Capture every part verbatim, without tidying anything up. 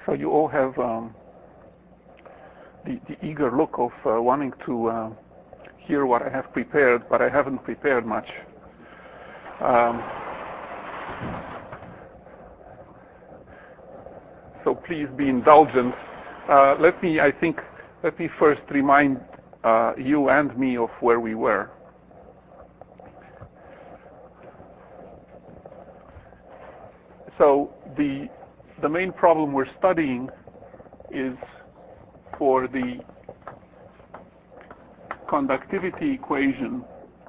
So you all have um, the, the eager look of uh, wanting to uh, hear what I have prepared, but I haven't prepared much. Um, so please be indulgent. Uh, let me, I think, let me first remind uh, you and me of where we were. So the the main problem we're studying is for the conductivity equation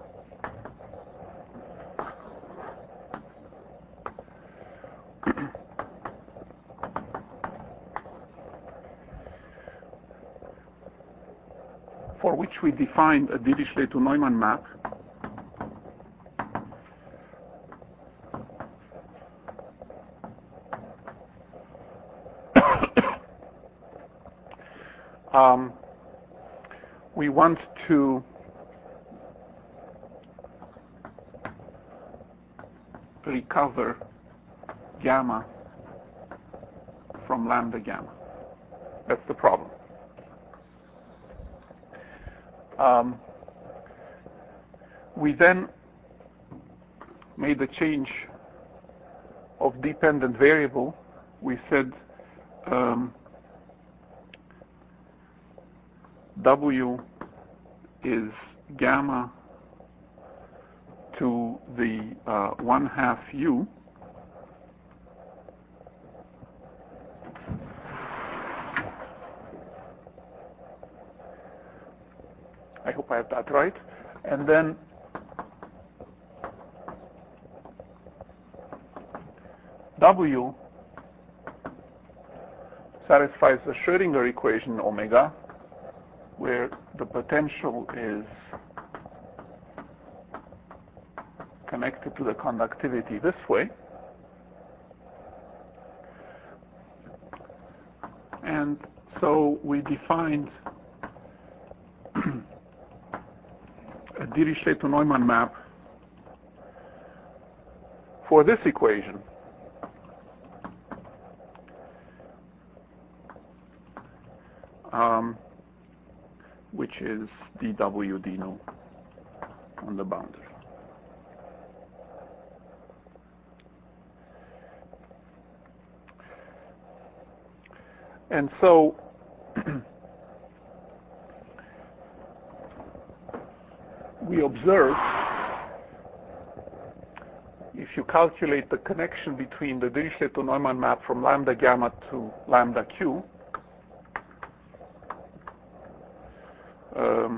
for which we defined a Dirichlet to Neumann map. Um, we want to recover gamma from lambda gamma. That's the problem. Um, we then made the change of dependent variable. We said um, W is gamma to the uh, one half U I hope I have that right. And then W satisfies the Schrödinger equation omega, where the potential is connected to the conductivity this way. And so we defined a Dirichlet to Neumann map for this equation. Um, which is dW d nu on the boundary. And so we observe, if you calculate the connection between the Dirichlet to Neumann map from lambda gamma to lambda q, um,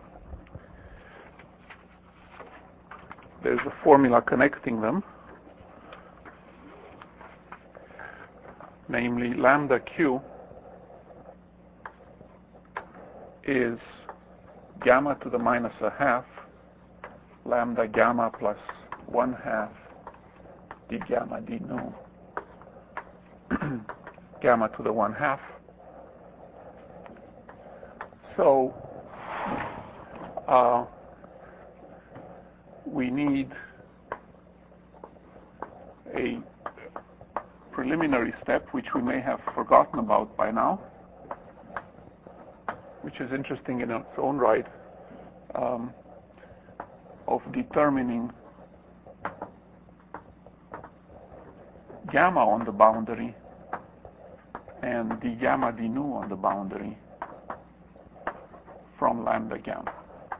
there's a formula connecting them, namely lambda q is gamma to the minus a half lambda gamma plus one half d gamma d nu gamma to the one half. So uh, we need a preliminary step which we may have forgotten about by now, which is interesting in its own right, um, of determining gamma on the boundary and d gamma d nu on the boundary from lambda gamma.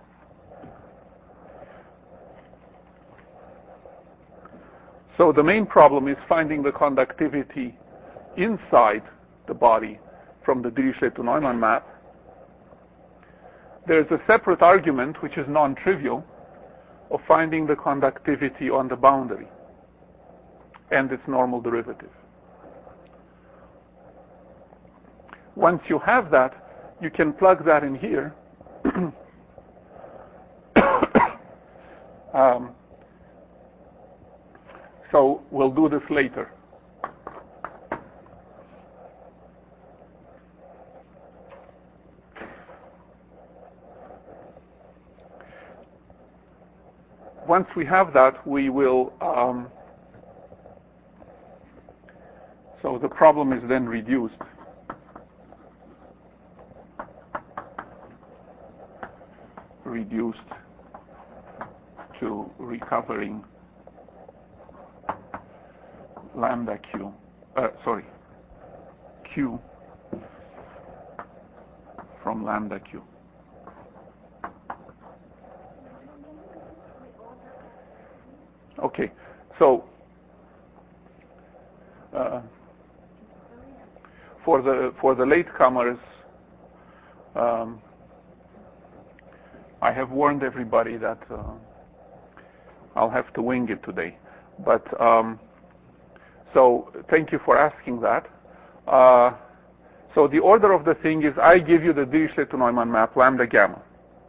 So the main problem is finding the conductivity inside the body from the Dirichlet to Neumann map. There's a separate argument, which is non-trivial, of finding the conductivity on the boundary and its normal derivative. Once you have that, you can plug that in here. um, so we'll do this later. Once we have that, we will um, So the problem is then reduced reduced to recovering lambda q, uh, sorry, q from lambda q. Okay, so uh, for the for the latecomers, um, I have warned everybody that uh, I'll have to wing it today. But um, so thank you for asking that. Uh, so the order of the thing is I give you the Dirichlet to Neumann map lambda gamma.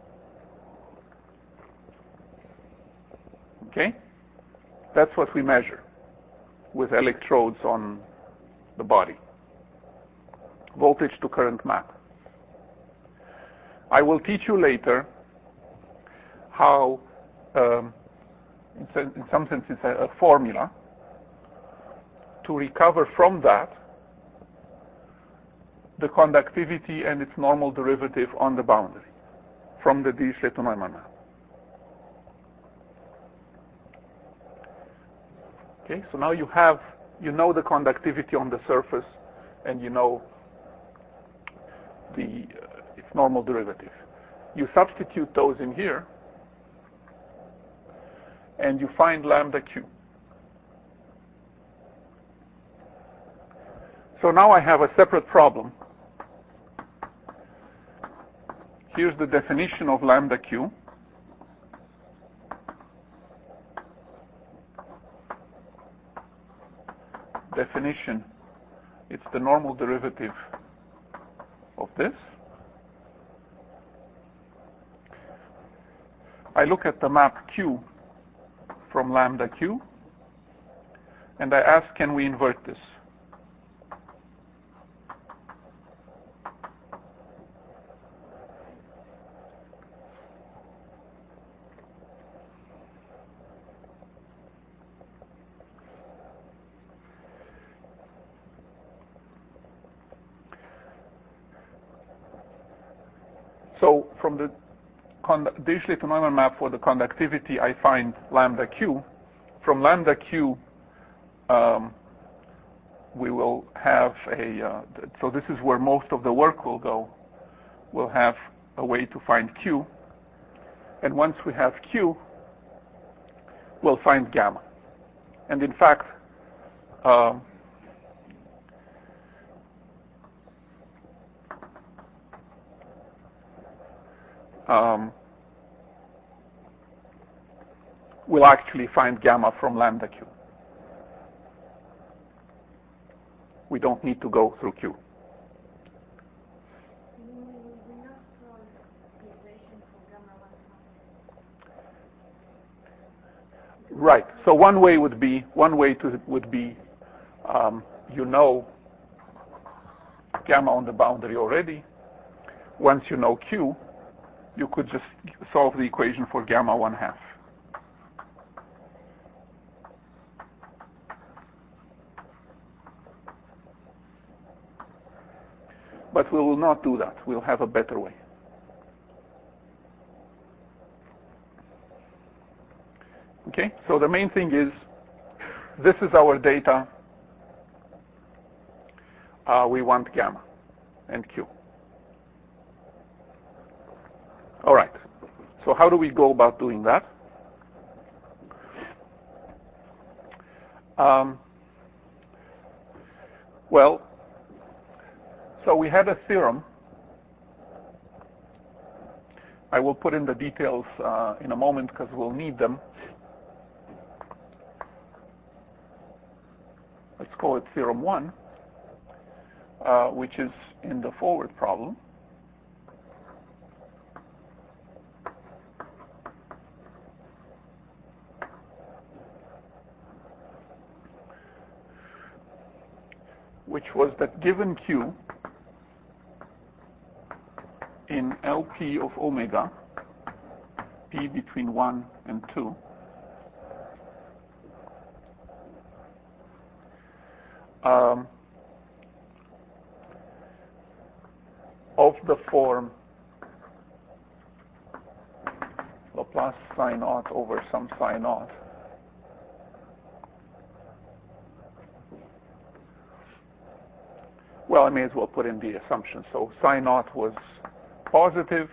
Okay? That's what we measure with electrodes on the body. Voltage to current map. I will teach you later how, um, in some sense, it's a, a formula to recover from that the conductivity and its normal derivative on the boundary from the Dirichlet to Neumann map. Okay, so now you have, you know the conductivity on the surface, and you know the uh, its normal derivative. You substitute those in here, and you find lambda q. So now I have a separate problem. Here's the definition of lambda q. Definition, it's the normal derivative of this. I look at the map Q from lambda Q, and I ask, can we invert this? So from the Dirichlet to Neumann map for the conductivity, I find lambda q. From lambda q, um, we will have a, uh, so this is where most of the work will go. We'll have a way to find q. And once we have q, we'll find gamma. And in fact, um, Um, we'll actually find gamma from lambda q. We don't need to go through q. Right. So one way would be one way to would be um, you know gamma on the boundary already. Once you know q, you could just solve the equation for gamma one half. But we will not do that. We'll have a better way. Okay, so the main thing is, this is our data. Uh, we want gamma and q. All right. So how do we go about doing that? Um, well, so we had a theorem. I will put in the details uh, in a moment because we'll need them. Let's call it theorem one, uh, which is in the forward problem. Which was that given q in Lp of omega, p between one and two, um, of the form Laplace psi naught over some psi naught. Well, I may as well put in the assumption. So psi naught was positive.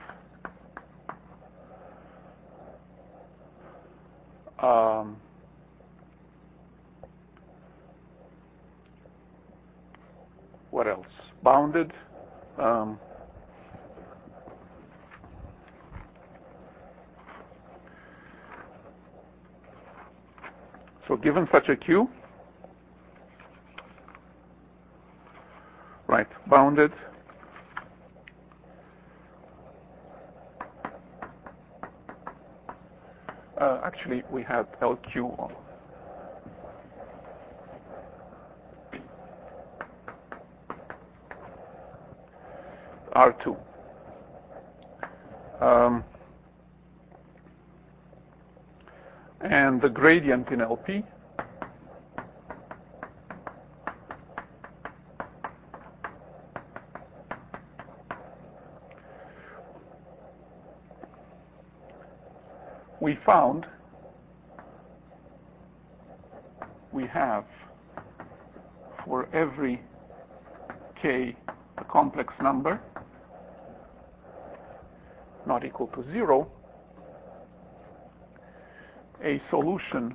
Um, what else? Bounded. Um, so given such a Q, right, bounded, uh, actually we had L Q on R two. Um, and the gradient in L P we found we have for every k a complex number not equal to zero, a solution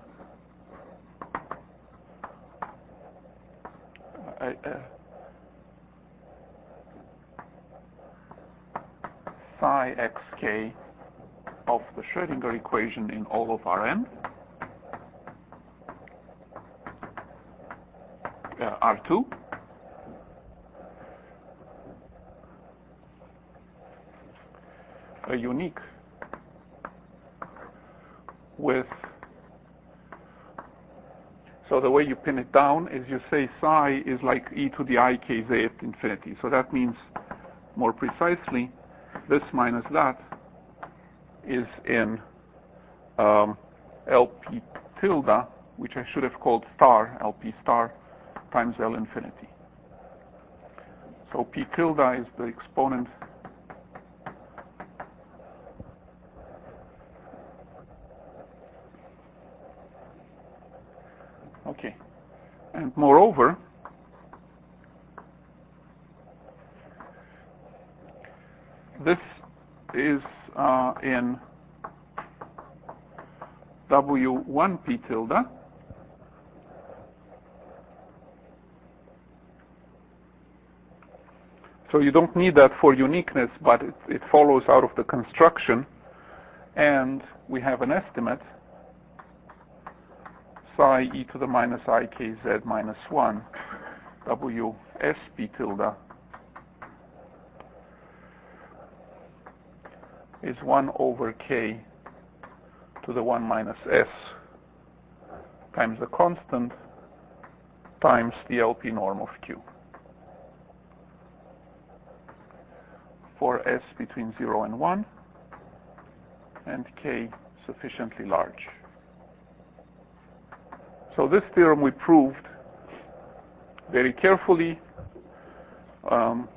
a, a psi xk of the Schrödinger equation in all of Rn, uh, R two, a unique with, so the way you pin it down is you say psi is like e to the I k z at infinity. So that means, more precisely, this minus that is in um, L P tilde, which I should have called star, L P star, times L infinity. So P tilde is the exponent okay. And moreover, this is uh, in W one P tilde, so you don't need that for uniqueness, but it, it follows out of the construction, and we have an estimate psi e to the minus I k z minus one W S P tilde is one over k to the one minus s times the constant times the L P norm of Q for s between zero and one and k sufficiently large. So this theorem we proved very carefully. Um,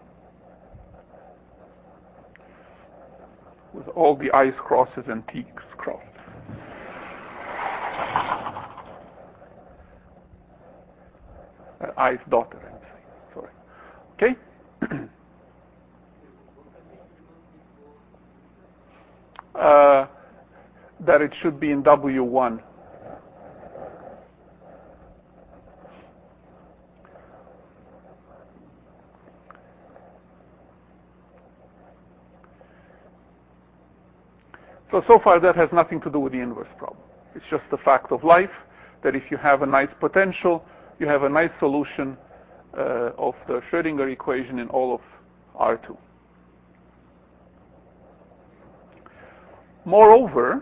with all the I's, crosses, and T's crossed. Uh, I's daughter, I'm saying. Sorry. Okay? uh, that it should be in W one. So, so far that has nothing to do with the inverse problem. It's just the fact of life that if you have a nice potential, you have a nice solution uh, of the Schrödinger equation in all of R two. Moreover,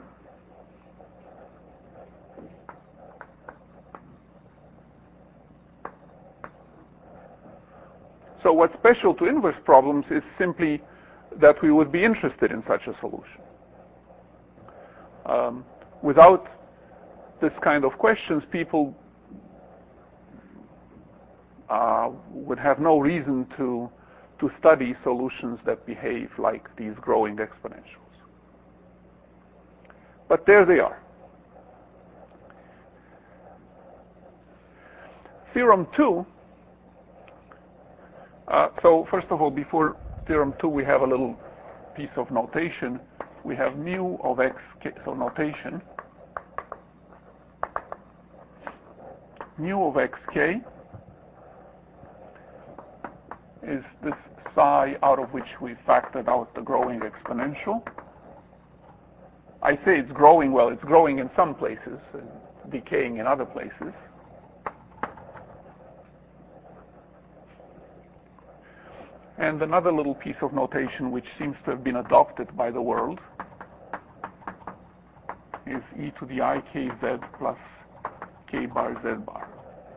so what's special to inverse problems is simply that we would be interested in such a solution. Um, without this kind of questions, people uh, would have no reason to to study solutions that behave like these growing exponentials. But there they are. Theorem two, uh, so first of all, before theorem two, we have a little piece of notation. We have mu of x, so notation, mu of xk is this psi out of which we factored out the growing exponential. I say it's growing, well, it's growing in some places and decaying in other places. And another little piece of notation which seems to have been adopted by the world is e to the I kz plus k bar z bar.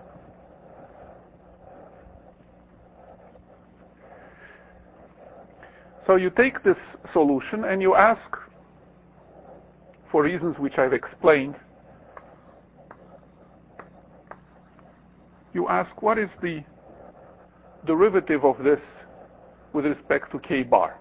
So you take this solution and you ask, for reasons which I've explained, you ask what is the derivative of this with respect to k bar.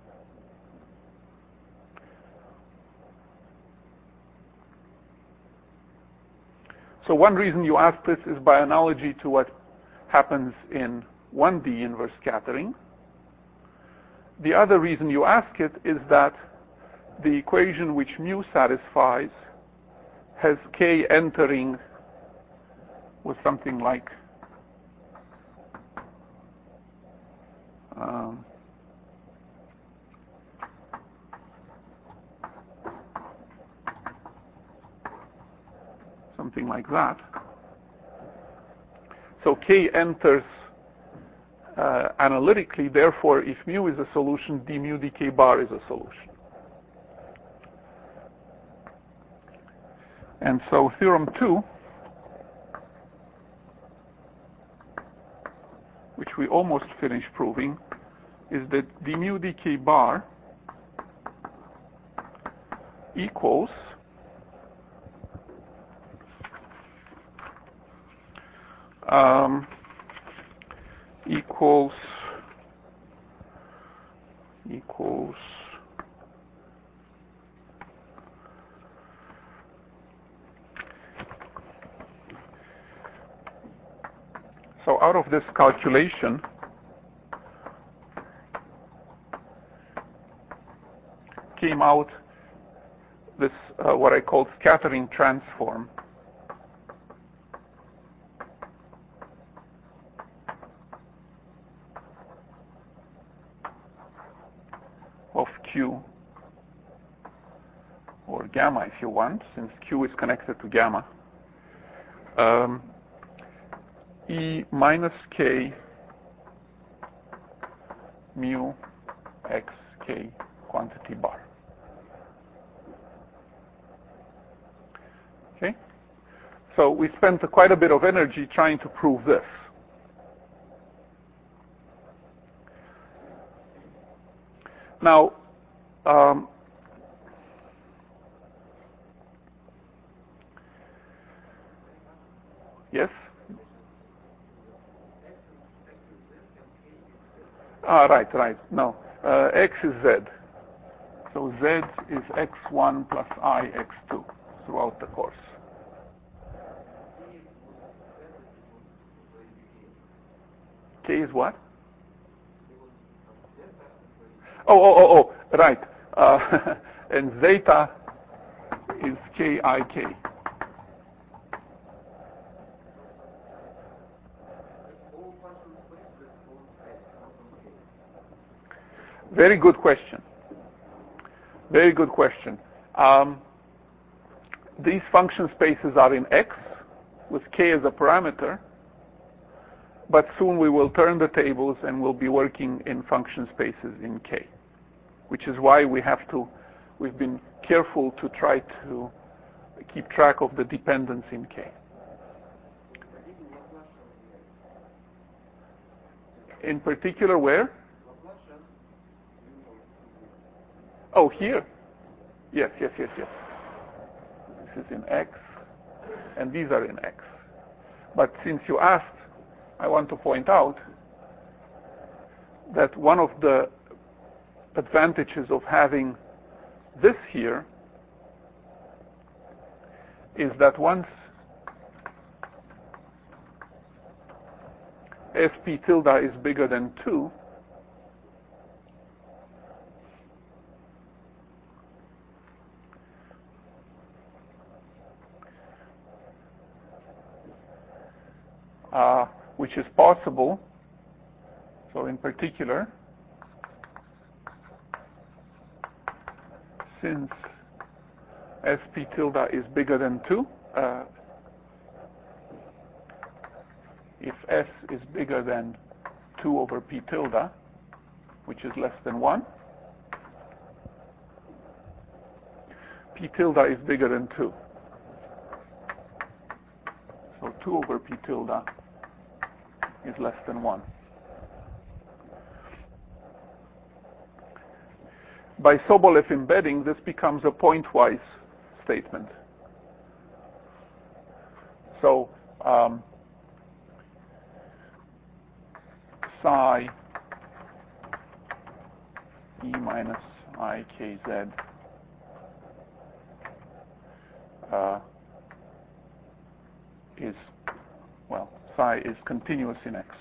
So one reason you ask this is by analogy to what happens in one D inverse scattering. The other reason you ask it is that the equation which mu satisfies has k entering with something like um, something like that. So k enters uh, analytically, therefore if mu is a solution, d mu dk bar is a solution. And so theorem two, which we almost finished proving, is that d mu dk bar equals um, equals equals so out of this calculation, came out this uh, what I call scattering transform of Q, or gamma if you want, since Q is connected to gamma, um, E minus K mu x k quantity bar. Okay? So we spent quite a bit of energy trying to prove this. Now, um, yes? Ah, right, right. No. Uh, x is z. So z is x one plus I x two throughout the course. K is what? Oh, oh, oh, oh, right. Uh, and zeta is K I K. Very good question. Very good question. Um, these function spaces are in X with K as a parameter, but soon we will turn the tables and we'll be working in function spaces in K, which is why we have to, we've been careful to try to keep track of the dependence in K. In particular, where? Oh, here. Yes, yes, yes, yes. This is in X, and these are in X. But since you asked, I want to point out that one of the advantages of having this here is that once Sp tilde is bigger than two, uh, which is possible, so in particular, since Sp tilde is bigger than two, uh, if S is bigger than two over P tilde, which is less than one, P tilde is bigger than two. So two over P tilde is less than one. By Sobolev embedding, this becomes a pointwise statement. So um, psi E minus I K Z uh, is, well, psi is continuous in X.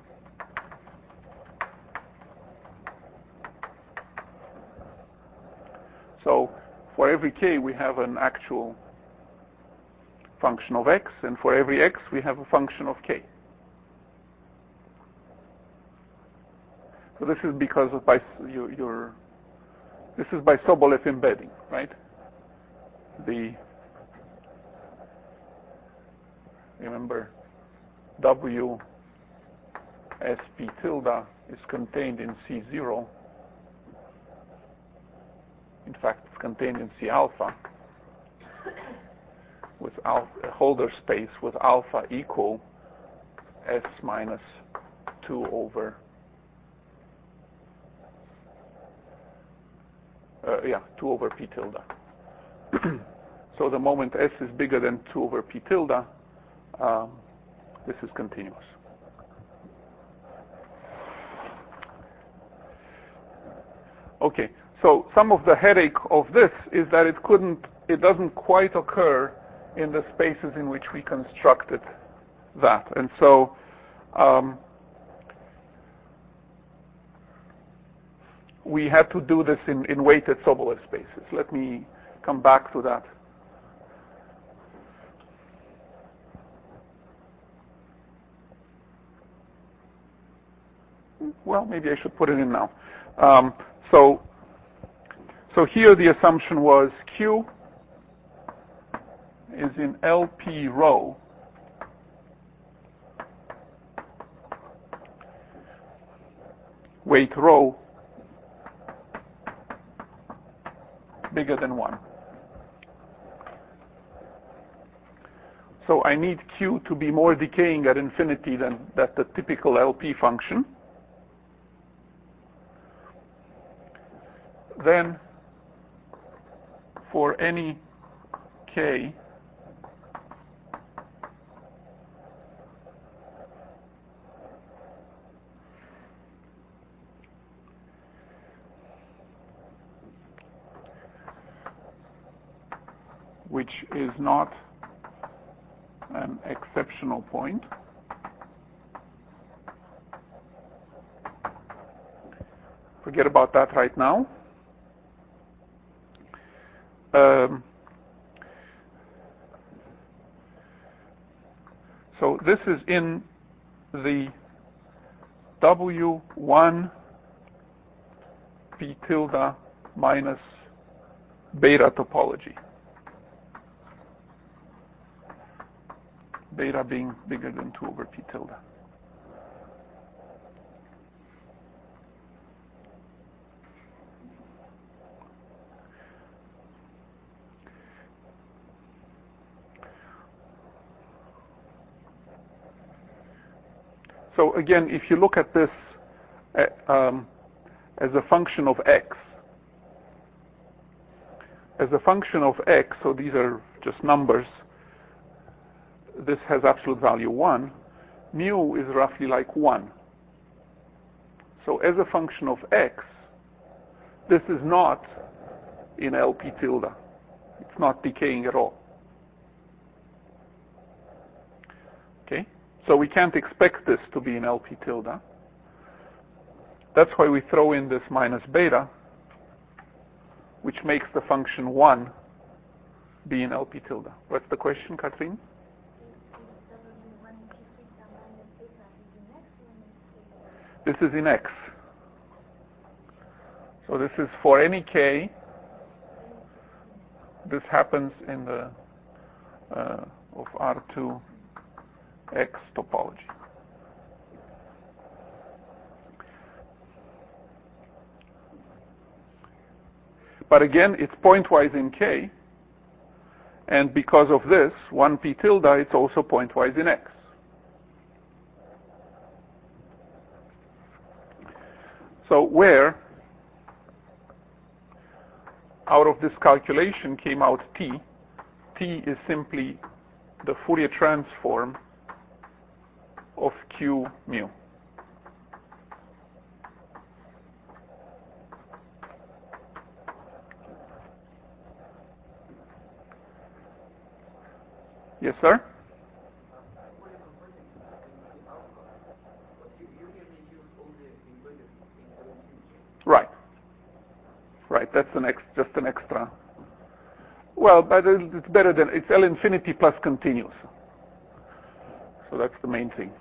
So for every k, we have an actual function of x, and for every x, we have a function of k. So this is because of by your, your this is by Sobolev embedding, right? The remember W Sp tilde is contained in C zero. In fact, it's contained in C alpha with alpha, a Hölder space with alpha equal S minus two over uh, yeah two over P tilde. So the moment S is bigger than two over P tilde, um, this is continuous. Okay. So some of the headache of this is that it couldn't, it doesn't quite occur in the spaces in which we constructed that. And so um, we had to do this in, in weighted Sobolev spaces. Let me come back to that. Well, maybe I should put it in now. Um, so So here the assumption was Q is in L P rho weight rho bigger than one. So I need Q to be more decaying at infinity than that the typical L P function. Then for any k which is not an exceptional point, forget about that right now. Um, so this is in the W one P tilde minus beta topology. Beta being bigger than two over P tilde. So again, if you look at this uh, um, as a function of x, as a function of x, so these are just numbers, this has absolute value one, mu is roughly like one. So as a function of x, this is not in L P tilde. It's not decaying at all. Okay? So we can't expect this to be in L P tilde. That's why we throw in this minus beta, which makes the function one be in L P tilde. What's the question, Katrin? This is in x. So this is for any k. This happens in the uh, of R two X topology. But again, it's pointwise in k, and because of this, one p tilde, it's also pointwise in x. So where out of this calculation came out t, t is simply the Fourier transform of q mu. Yes, sir? Right. Right, that's an ex just an extra. Well, but it's better than, it's L infinity plus continuous. So that's the main thing.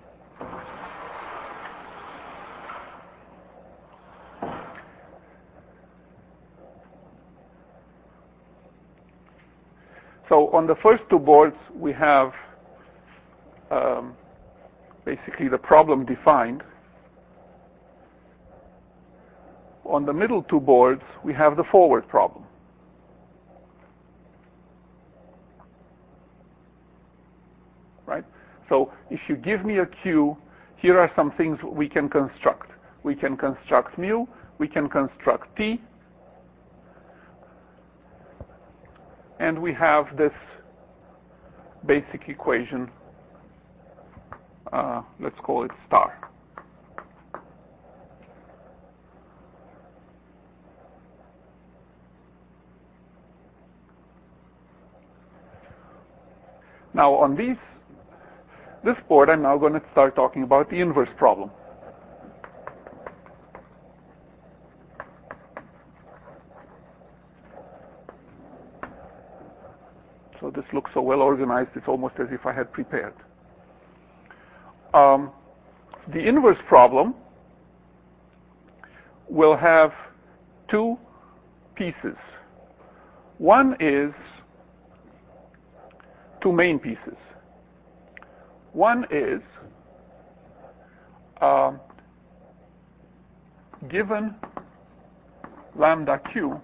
So on the first two boards, we have um, basically the problem defined. On the middle two boards, we have the forward problem. Right? So if you give me a Q, here are some things we can construct. We can construct mu, we can construct T, and we have this basic equation, uh, let's call it star. Now on these, this board, I'm now going to start talking about the inverse problem. So this looks so well organized, it's almost as if I had prepared. Um, the inverse problem will have two pieces. One is two main pieces. One is uh, given lambda q,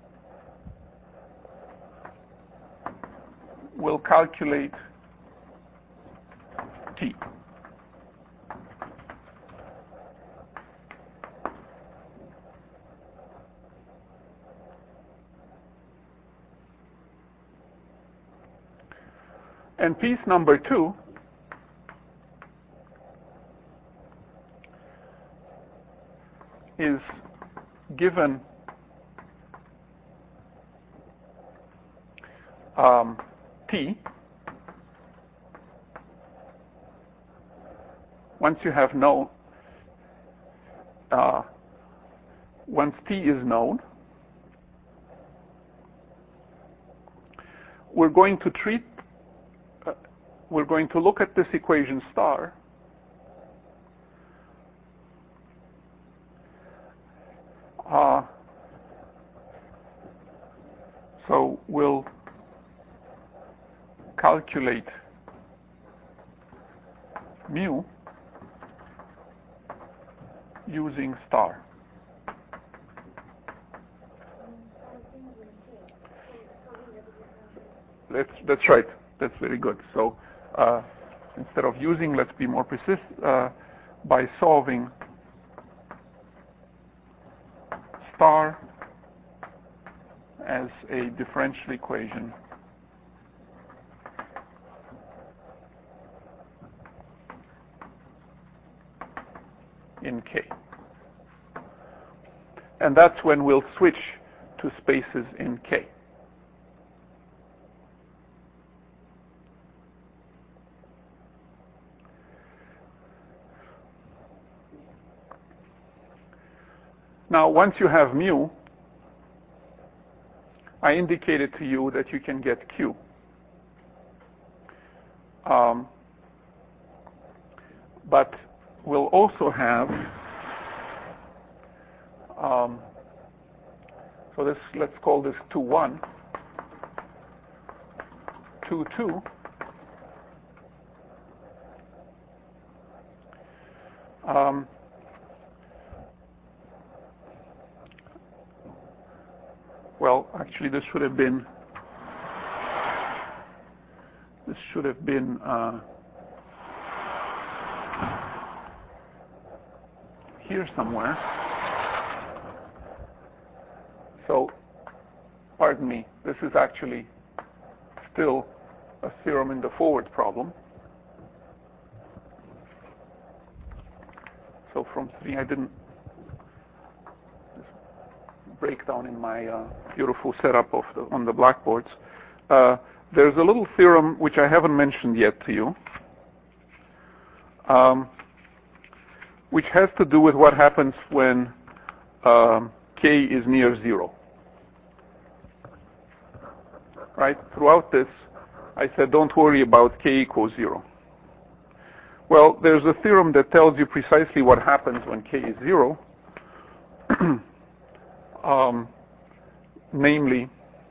we'll calculate T. And piece number two is given um, T. Once you have known, uh, once T is known, we're going to treat, uh, we're going to look at this equation star uh, so we'll calculate mu using star. That's, that's right. That's very good. So uh, instead of using, let's be more precise, uh, by solving star as a differential equation in K. And that's when we'll switch to spaces in K. Now, once you have mu, I indicated to you that you can get Q. Um, but we'll also have, um, so this, let's call this two one, two two. Um, well, actually, this should have been, this should have been, uh, here somewhere. So, pardon me, this is actually still a theorem in the forward problem. So from three, I didn't break down in my uh, beautiful setup of the, on the blackboards. Uh, there's a little theorem which I haven't mentioned yet to you, um, which has to do with what happens when um, K is near zero. Right? Throughout this, I said, don't worry about K equals zero. Well, there's a theorem that tells you precisely what happens when K is zero. um, namely,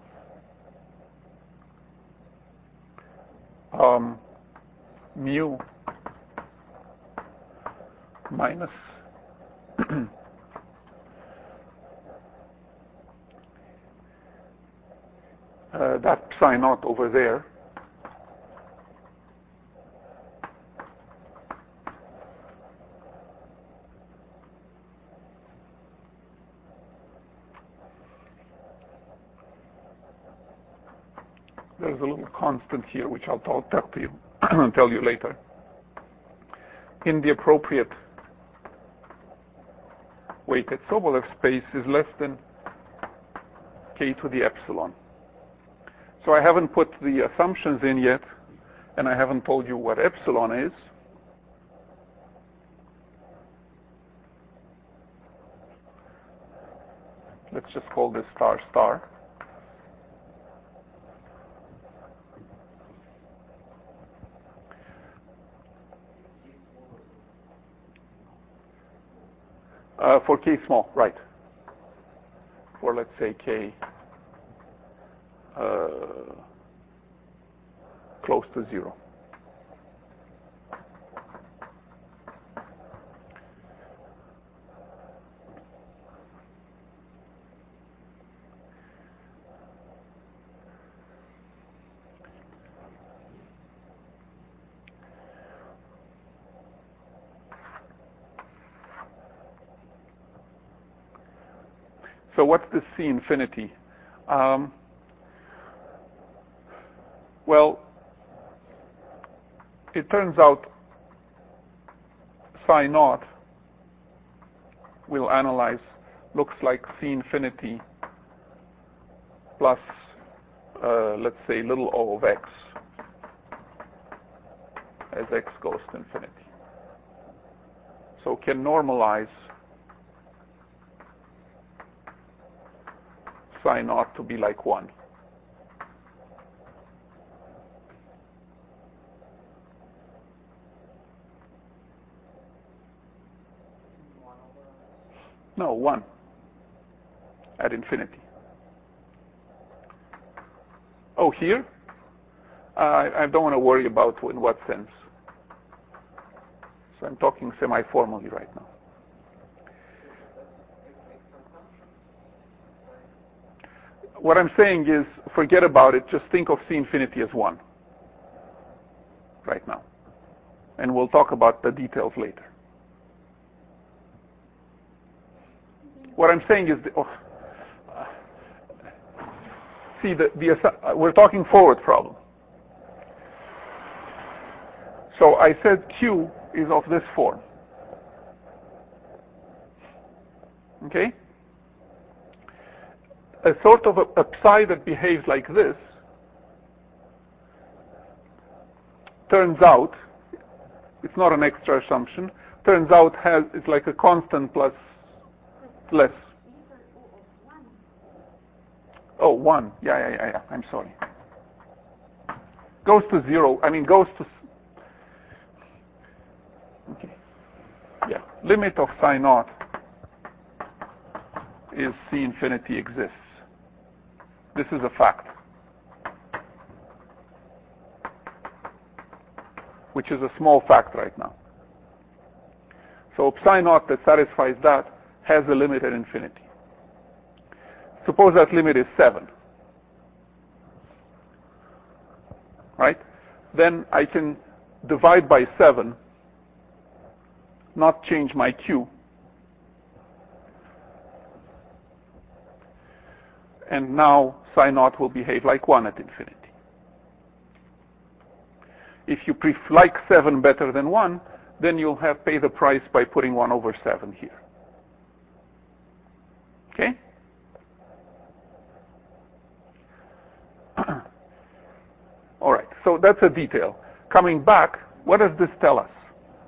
um, mu minus uh, that psi naught over there there's a little constant here which I'll talk, talk to you tell you later in the appropriate weighted Sobolev space is less than K to the epsilon. So I haven't put the assumptions in yet, and I haven't told you what epsilon is. Let's just call this star star. Uh, for K small, right. For, let's say, K uh, close to zero. So what's this C infinity? Um, well, it turns out psi naught we'll analyze looks like C infinity plus, uh, let's say, little o of x as x goes to infinity. So can normalize psi naught to be like one. No, one at infinity. Oh, here? Uh, I don't want to worry about in what sense. So I'm talking semi-formally right now. What I'm saying is, forget about it. Just think of C infinity as one right now. And we'll talk about the details later. What I'm saying is, the, oh, uh, see, the, the, uh, we're talking forward problem. So I said Q is of this form. Okay? a sort of a, a psi that behaves like this turns out, it's not an extra assumption, turns out has it's like a constant plus less. Oh, one. Yeah, yeah, yeah, yeah. I'm sorry. Goes to zero. I mean, goes to. Okay. Yeah. Limit of psi naught is C infinity exists. This is a fact, which is a small fact right now. So psi naught that satisfies that has a limit at infinity. Suppose that limit is seven. Right? Then I can divide by seven, not change my Q, and now psi naught will behave like one at infinity. If you pref- like seven better than one, then you'll have pay the price by putting one over seven here. Okay? All right, so that's a detail. Coming back, what does this tell us?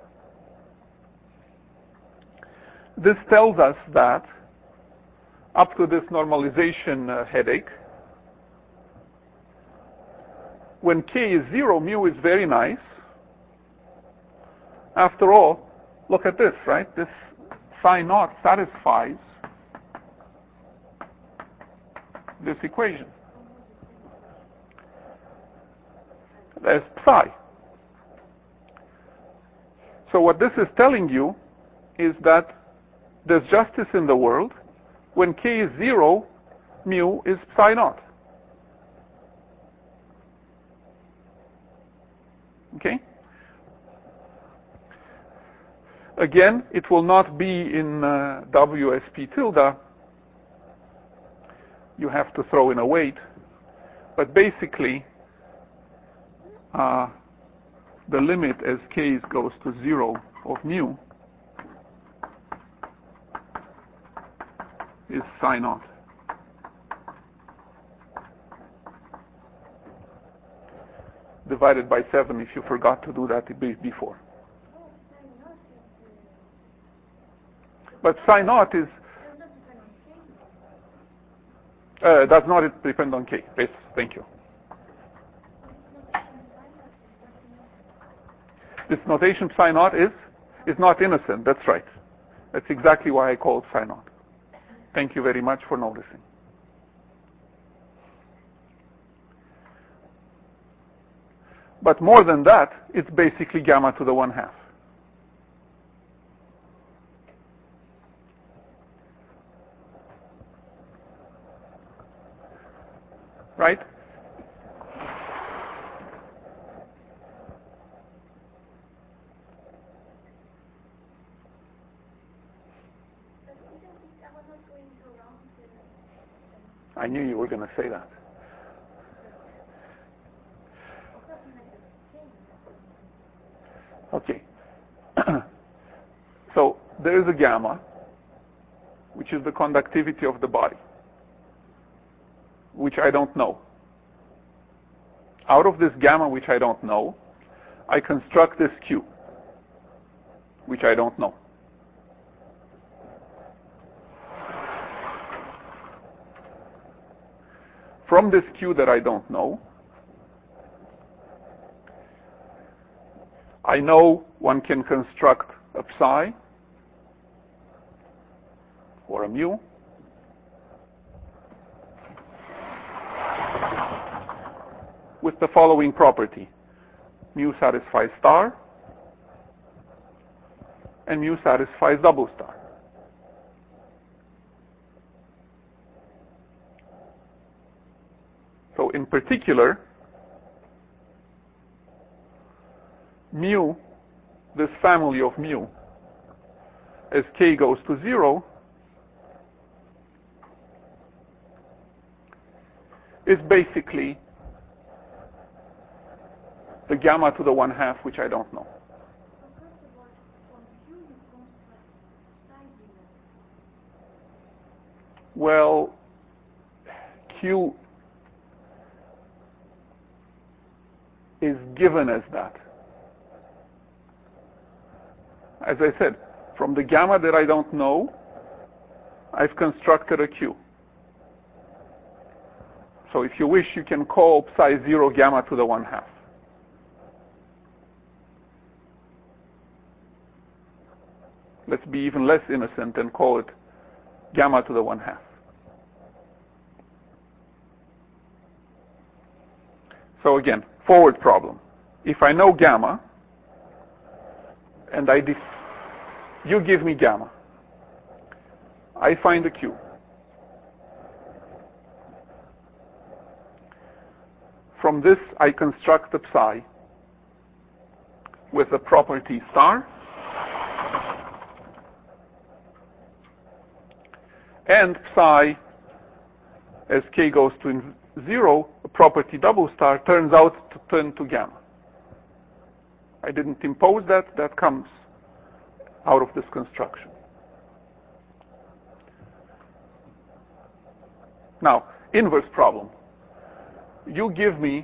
This tells us that up to this normalization uh, headache, when k is zero, mu is very nice. After all, look at this, right? This psi naught satisfies this equation. There's psi. So what this is telling you is that there's justice in the world. When k is zero, mu is psi naught. Okay? Again, it will not be in uh, W S P tilde. You have to throw in a weight. But basically, uh, the limit as k goes to zero of mu is psi naught. Divided by seven if you forgot to do that before. But psi naught is uh, does not depend on k. Yes, thank you. This notation psi naught is is not innocent. That's right. That's exactly why I call it psi naught. Thank you very much for noticing. But more than that, it's basically gamma to the one half. Right? I knew you were going to say that. Okay. So there is a gamma, which is the conductivity of the body, which I don't know. Out of this gamma, which I don't know, I construct this Q, which I don't know. From this Q that I don't know, I know one can construct a psi or a mu with the following property. Mu satisfies star and mu satisfies double star. So in particular, mu, this family of mu, as k goes to zero, is basically the gamma to the one half, which I don't know. Well, Q is given as that. As I said, from the gamma that I don't know, I've constructed a Q. So if you wish, you can call psi zero gamma to the one half. Let's be even less innocent and call it gamma to the one half. So again, forward problem. If I know gamma, and I def you give me gamma, I find a Q. From this, I construct a psi with the property star, and psi, as k goes to zero, a property double star turns out to turn to gamma. I didn't impose that, that comes out of this construction. Now, inverse problem. You give me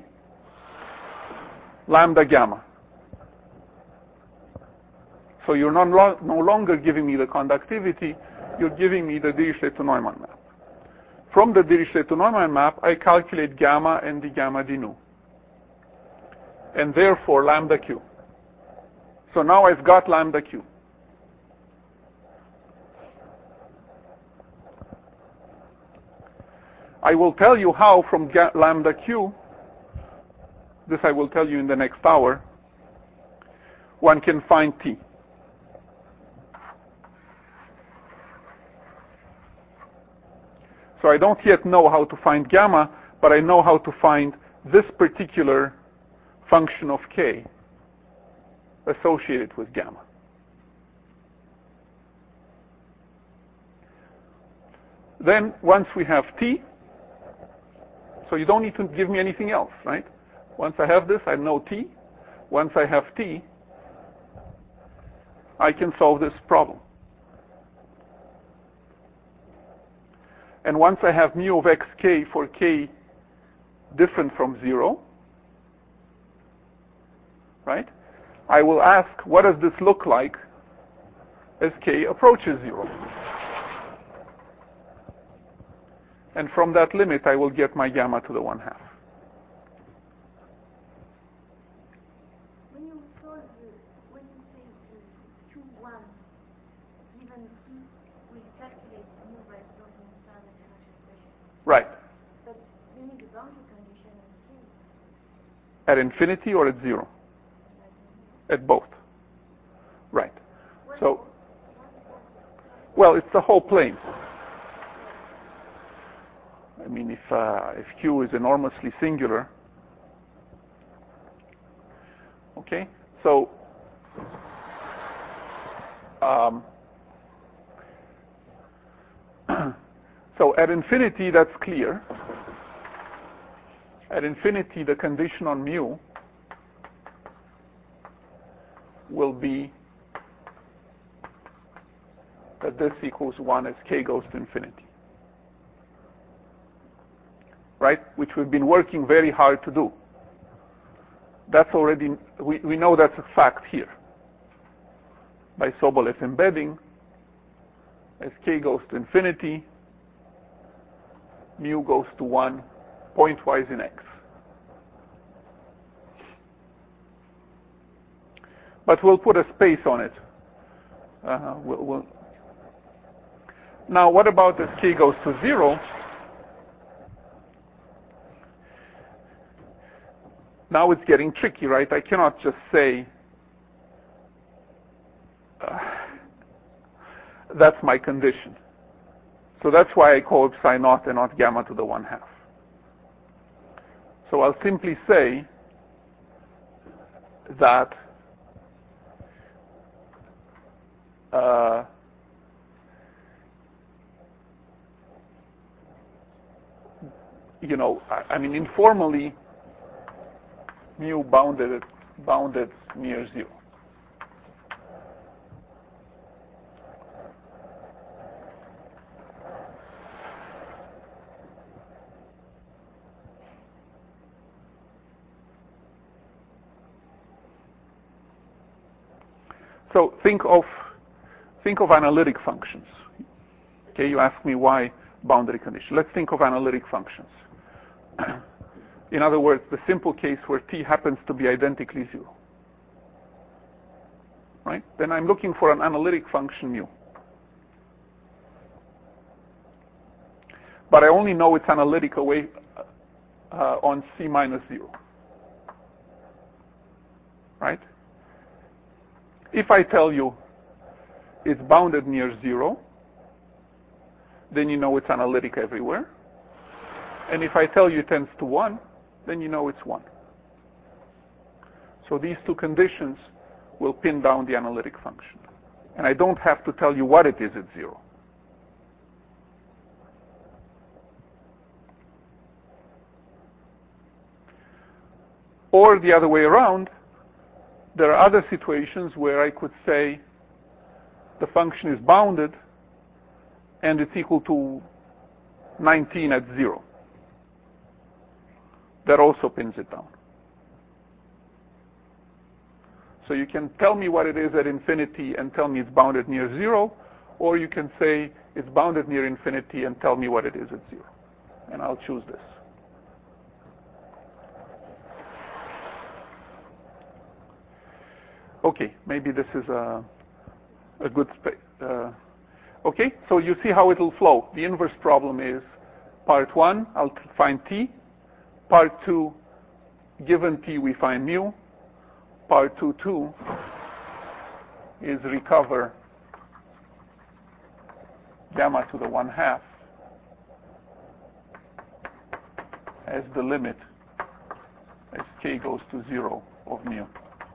lambda gamma. So you're not lo no longer giving me the conductivity, you're giving me the Dirichlet to Neumann map. From the Dirichlet to Neumann map, I calculate gamma and the gamma d nu, and therefore lambda q. So now I've got lambda q. I will tell you how from lambda q, this I will tell you in the next hour, one can find T. So I don't yet know how to find gamma, but I know how to find this particular function of k associated with gamma. Then once we have T, so you don't need to give me anything else, right? Once I have this, I know T. Once I have T, I can solve this problem. And once I have mu of xk for k different from zero, right, I will ask, what does this look like as k approaches zero? And from that limit, I will get my gamma to the one half. When you solve, the, when you say the Q one, given T, we calculate mu by plotting star the differential equation. Right. But you need the boundary condition on K. At infinity or at zero? At both. Right. What So, well, it's the whole plane. I mean, if, uh, if Q is enormously singular, okay, so um, so at infinity, that's clear. At infinity, the condition on mu will be that this equals one as k goes to infinity. Right? Which we've been working very hard to do. That's already, we, we know that's a fact here. By Sobolev embedding, as k goes to infinity, mu goes to one pointwise in x. But we'll put a space on it. Uh, we'll, we'll. Now, what about as k goes to zero? Now it's getting tricky, right? I cannot just say, uh, that's my condition. So that's why I call it psi naught and not gamma to the one half. So I'll simply say that uh, you know, I, I mean, informally, mu bounded bounded near zero. So think of think of analytic functions. Okay, you ask me why boundary condition. Let's think of analytic functions. In other words, the simple case where t happens to be identically zero. Right? Then I'm looking for an analytic function mu. But I only know it's analytic away uh, on c minus zero. Right? If I tell you it's bounded near zero, then you know it's analytic everywhere. And if I tell you it tends to one, then you know it's one. So these two conditions will pin down the analytic function. And I don't have to tell you what it is at zero. Or the other way around, there are other situations where I could say the function is bounded and it's equal to nineteen at zero. That also pins it down. So you can tell me what it is at infinity and tell me it's bounded near zero, or you can say it's bounded near infinity and tell me what it is at zero. And I'll choose this. Okay, maybe this is a, a good space. Uh, okay, so you see how it'll flow. The inverse problem is part one, I'll find t. Part two, given t, we find mu. Part two, two is recover gamma to the one half as the limit as k goes to zero of mu.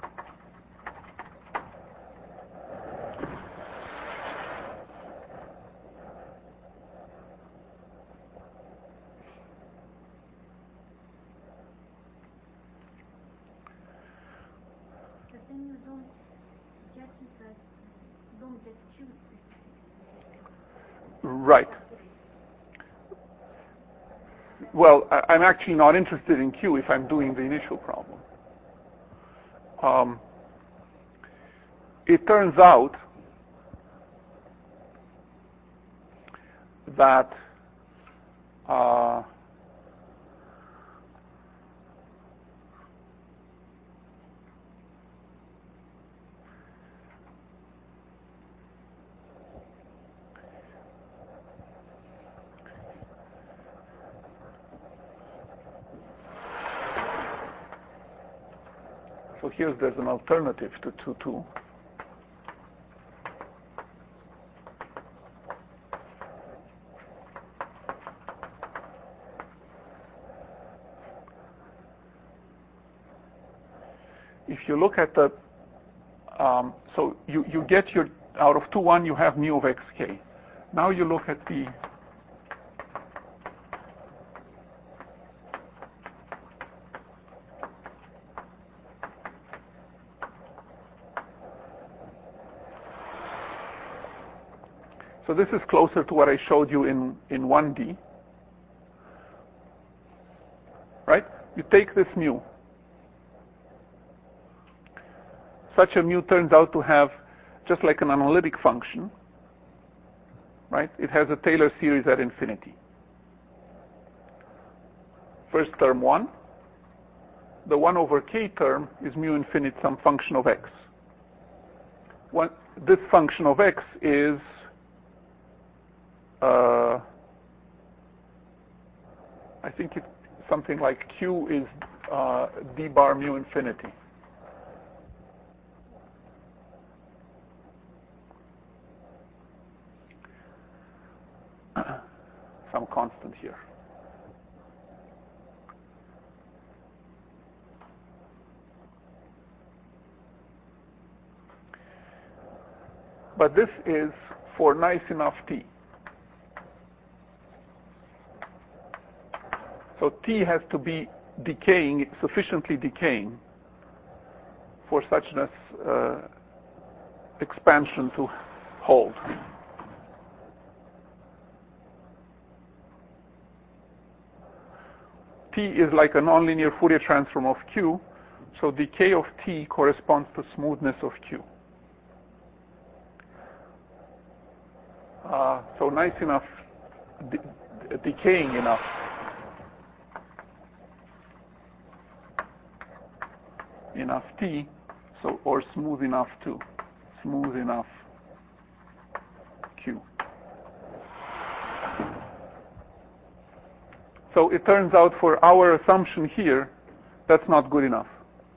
Then you don't get it as, don't get Q. Right. Well, I, I'm actually not interested in Q if I'm doing the initial problem. Um, it turns out that uh, so here's there's an alternative to two, two. If you look at the, um, so you, you get your, out of two, one, you have mu of xk. Now you look at the, so this is closer to what I showed you in, in one D, right? You take this mu. Such a mu turns out to have just like an analytic function, right? It has a Taylor series at infinity. First term one. The one over k term is mu infinite some function of x. One, this function of x is uh, I think it's something like q is uh, d bar mu infinity. Some constant here. But this is for nice enough t. So t has to be decaying, sufficiently decaying for such an uh, expansion to hold. T is like a nonlinear Fourier transform of Q, so decay of T corresponds to smoothness of Q. Uh, so nice enough, de decaying enough. Enough T, so or smooth enough too. Smooth enough Q. So it turns out for our assumption here, that's not good enough.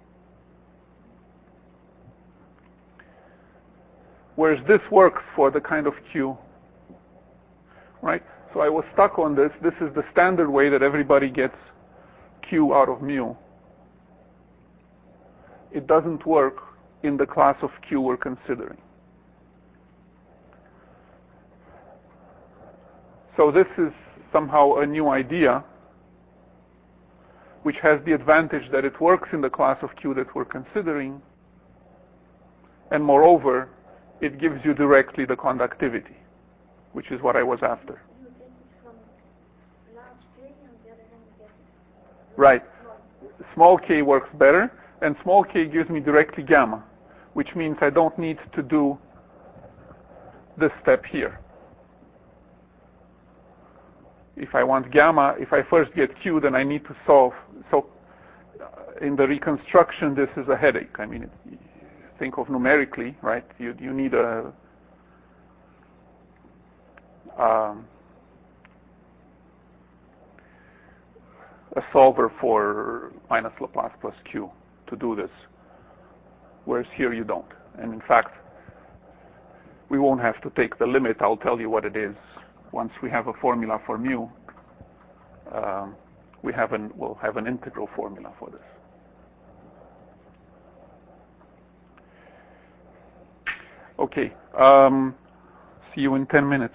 Whereas this works for the kind of Q, right? So I was stuck on this. This is the standard way that everybody gets Q out of mu. It doesn't work in the class of Q we're considering. So this is somehow a new idea, which has the advantage that it works in the class of Q that we're considering, and moreover, it gives you directly the conductivity, which is what I was after. You get it from large K, on the other hand, you get it Right. Small k works better, and small k gives me directly gamma, which means I don't need to do this step here. If I want gamma, if I first get Q, then I need to solve. So uh, in the reconstruction, this is a headache. I mean, it, think of numerically, right? You, you need a um, a solver for minus Laplace plus Q to do this, whereas here you don't. And in fact, we won't have to take the limit. I'll tell you what it is. Once we have a formula for mu, um, we have an, we'll have an integral formula for this. Okay, um, see you in ten minutes.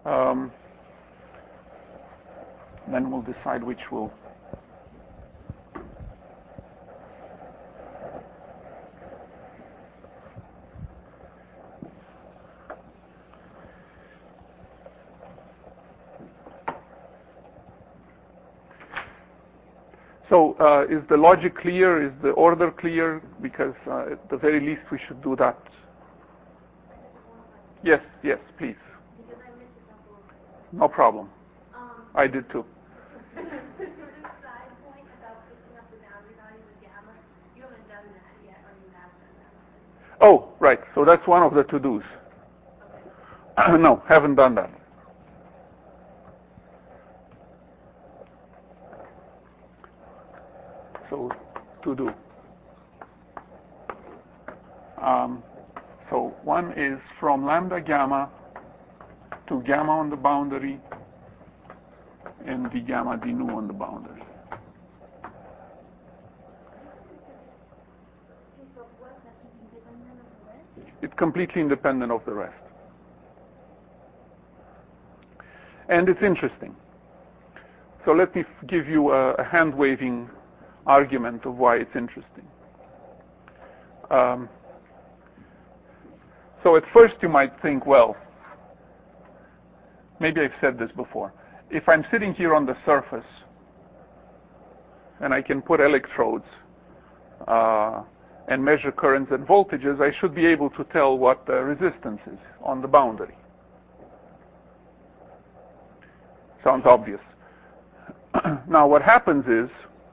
Um, then we'll decide which will. So uh, is the logic clear? Is the order clear? Because uh, at the very least we should do that. Yes, yes, please. Because I missed a couple of No problem. Um, I did too. so this side point about picking up the boundary value with gamma, you haven't done that yet, or you have done that? Oh, right. So that's one of the to-dos. Okay. No, haven't done that. So, to do. Um, so one is from lambda gamma to gamma on the boundary and d gamma d nu on the boundary. Piece of work that is independent of the rest? It's completely independent of the rest. And it's interesting. So let me f- give you a, a hand-waving argument of why it's interesting. Um, so at first you might think, well, maybe I've said this before. If I'm sitting here on the surface and I can put electrodes uh, and measure currents and voltages, I should be able to tell what the resistance is on the boundary. Sounds obvious. Now what happens is,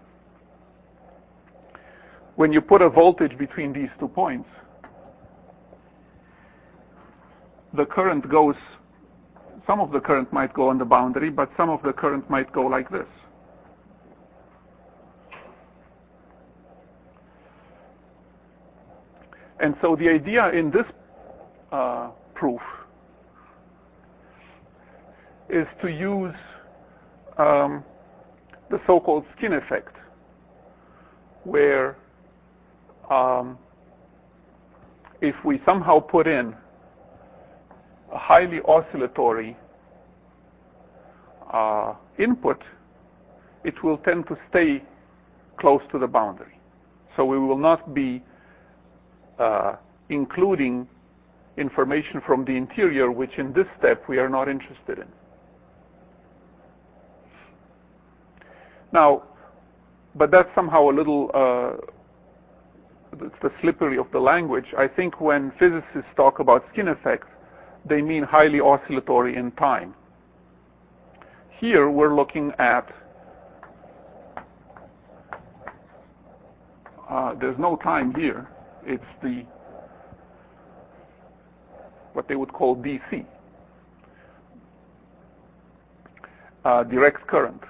when you put a voltage between these two points, the current goes, some of the current might go on the boundary, but some of the current might go like this. And so the idea in this uh, proof is to use um, the so-called skin effect, where um, if we somehow put in a highly oscillatory uh, input, it will tend to stay close to the boundary. So we will not be uh, including information from the interior, which in this step we are not interested in. Now, but that's somehow a little, uh, it's the slippery of the language. I think when physicists talk about skin effects, they mean highly oscillatory in time. Here we're looking at, uh, there's no time here. It's the, what they would call D C, uh, direct current.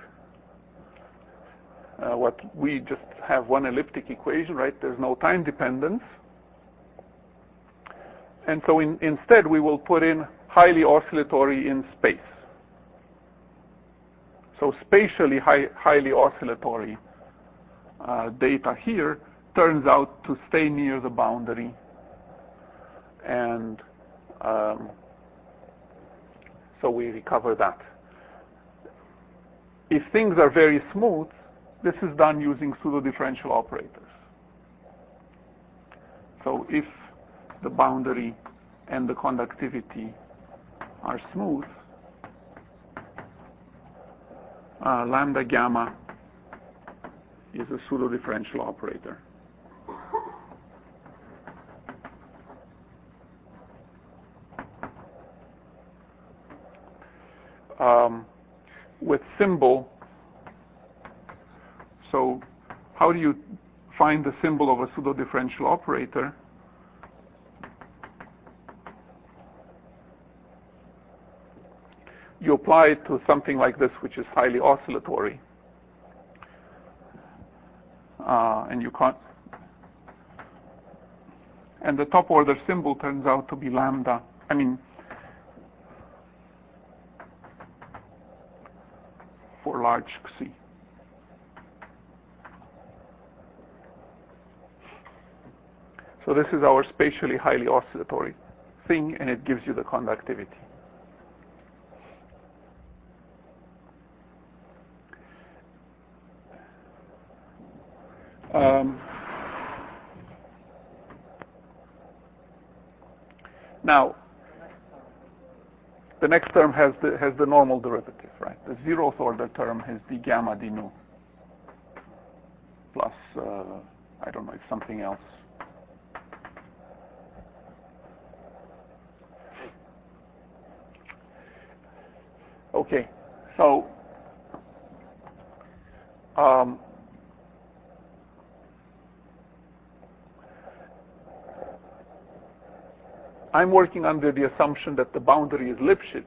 Uh, what we just have one elliptic equation, right? There's no time dependence. And so in, instead we will put in highly oscillatory in space. So spatially high, highly oscillatory uh, data here turns out to stay near the boundary. And um, so we recover that. If things are very smooth, this is done using pseudo-differential operators. So if the boundary and the conductivity are smooth, uh, lambda gamma is a pseudo-differential operator. Um, with symbol, so how do you find the symbol of a pseudo-differential operator? You apply it to something like this, which is highly oscillatory. Uh, and you can't, and the top order symbol turns out to be lambda. I mean, for large C. So this is our spatially highly oscillatory thing, and it gives you the conductivity. Um, now, the next term has the has the normal derivative, right? The zeroth order term has d gamma d nu plus uh, I don't know, it's something else. Okay, so um, I'm working under the assumption that the boundary is Lipschitz,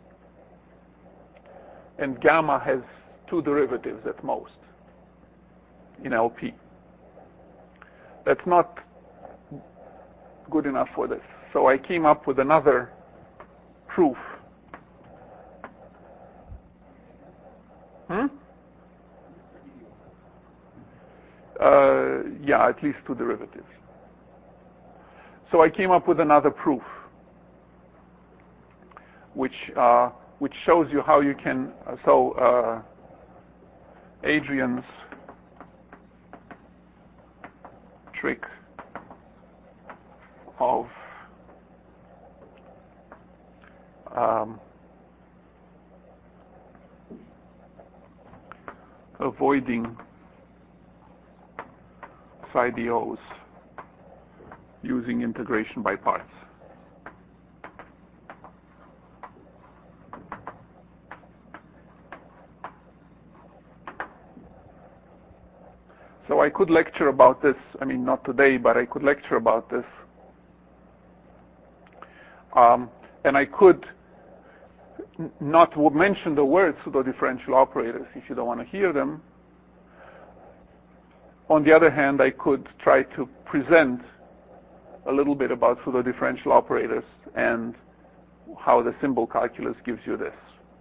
and gamma has two derivatives at most in L P. That's not good enough for this. So I came up with another proof. Hmm? Uh, yeah, at least two derivatives. So I came up with another proof, which uh, which shows you how you can. Uh, so uh, Adrian's trick of um, avoiding psi-D Os using integration by parts. So I could lecture about this, I mean not today, but I could lecture about this. Um, and I could n not mention the word pseudo-differential operators if you don't want to hear them. On the other hand, I could try to present a little bit about pseudo-differential operators and how the symbol calculus gives you this.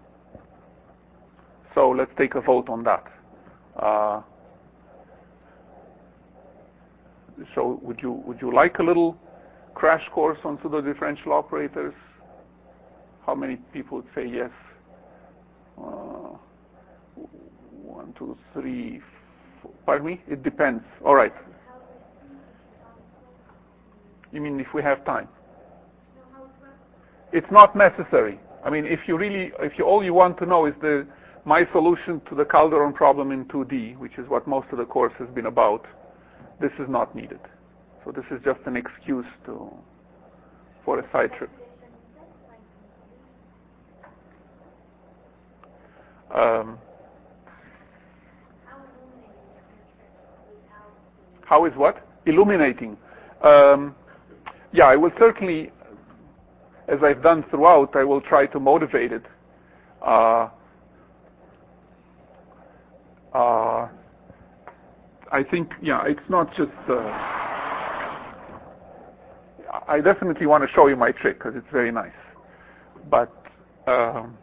So let's take a vote on that. Uh, so would you would you like a little crash course on pseudo-differential operators? How many people would say yes? Uh, one, two, three, four. Pardon me? It depends. All right. You mean if we have time? It's not necessary. I mean, if you really, if you all you want to know is the my solution to the Calderon problem in two D, which is what most of the course has been about, this is not needed. So this is just an excuse to for a side trip. Um, how is what? Illuminating. Um, yeah, I will certainly, as I've done throughout, I will try to motivate it. Uh, uh, I think, yeah, it's not just, uh, I definitely want to show you my trick because it's very nice. But, um,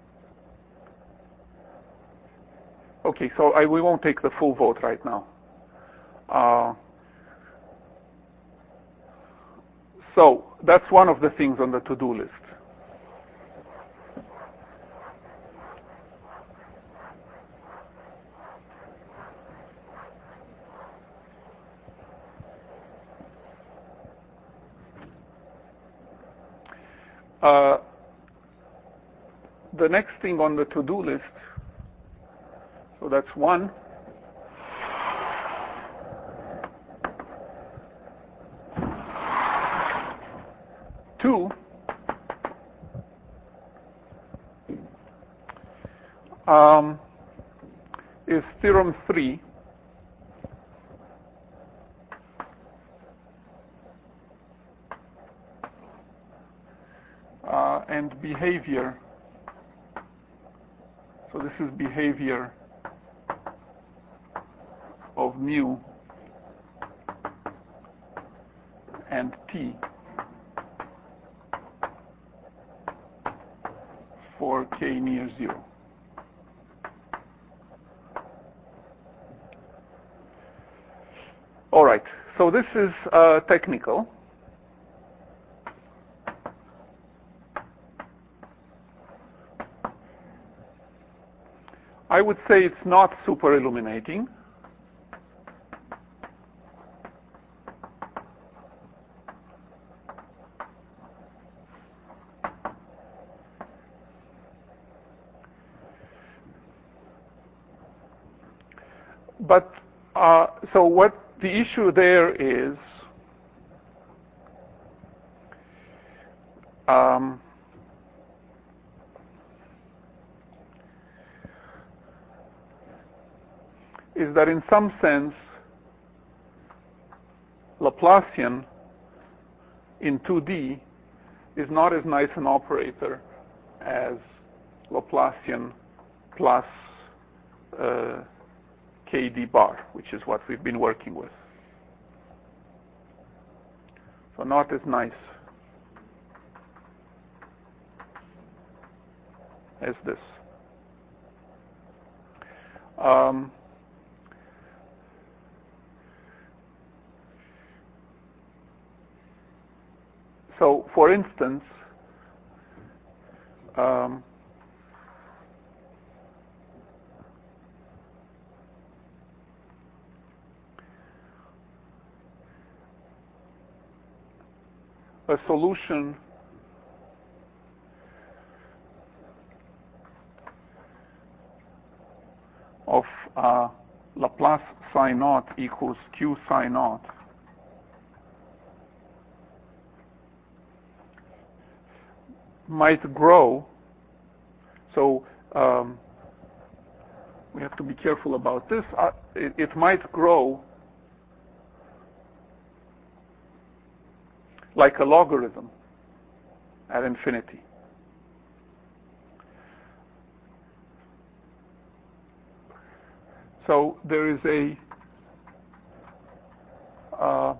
okay, so I, we won't take the full vote right now. Uh, so that's one of the things on the to-do list. Uh, the next thing on the to-do list, so that's one. Two, um, is theorem three. Uh, and behavior. So this is behavior of mu and t for k near zero. All right, so this is uh, technical. I would say it's not super illuminating. but uh, so what the issue there is, um, is that in some sense, Laplacian in two D is not as nice an operator as Laplacian plus uh, K D bar, which is what we've been working with. So not as nice as this. Um, so, for instance, um, a solution of uh, Laplace psi naught equals Q psi naught might grow. So um, we have to be careful about this. Uh, it, it might grow like a logarithm at infinity. So there is a uh,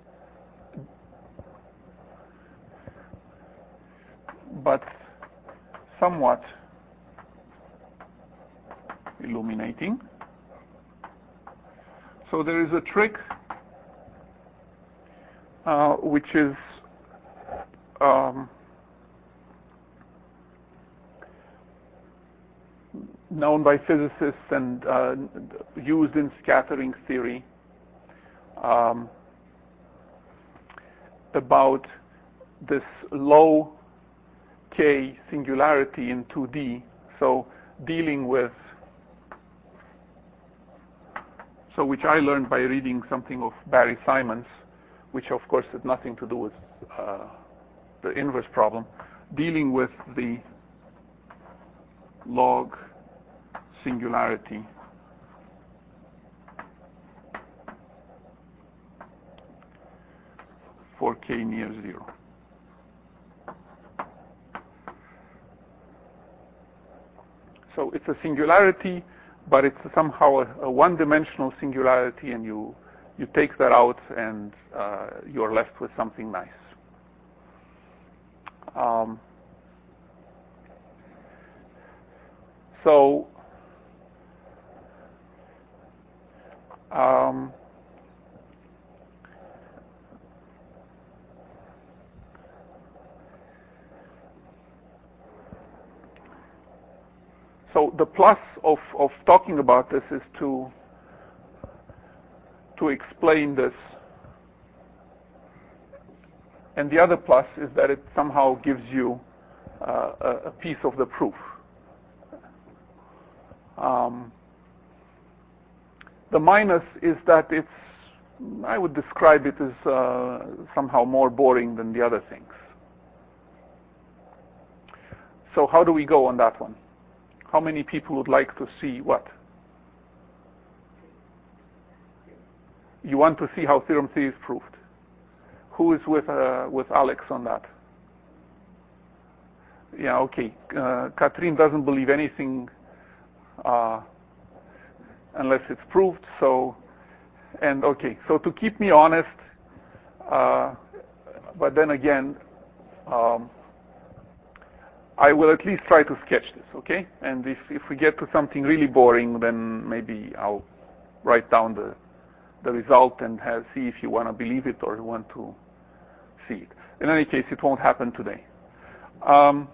but somewhat illuminating. So there is a trick uh, which is um, known by physicists and uh, used in scattering theory um, about this low K singularity in two D. So dealing with, so which I learned by reading something of Barry Simons, which of course had nothing to do with uh, the inverse problem, dealing with the log singularity for K near zero. So it's a singularity, but it's somehow a, a one-dimensional singularity, and you you take that out, and uh, you're left with something nice. Um, so um, so the plus of of talking about this is to to explain this. And the other plus is that it somehow gives you uh, a, a piece of the proof. Um, the minus is that it's, I would describe it as uh, somehow more boring than the other things. So how do we go on that one? How many people would like to see what? You want to see how theorem three is proved. Who is with uh, with Alex on that? Yeah, okay. Uh, Catherine doesn't believe anything uh, unless it's proved. So, and okay. So to keep me honest, uh, but then again, um, I will at least try to sketch this, okay? And if if we get to something really boring, then maybe I'll write down the the result and have, see if you want to believe it or you want to see it. In any case, it won't happen today. Um,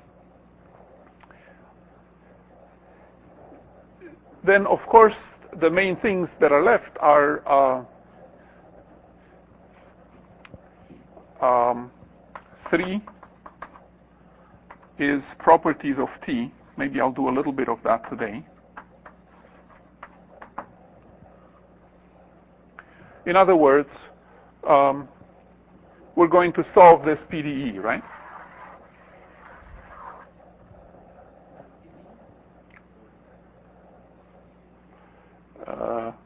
then, of course, the main things that are left are uh, um, three is properties of T. Maybe I'll do a little bit of that today. In other words, um, we're going to solve this P D E, right? Uh,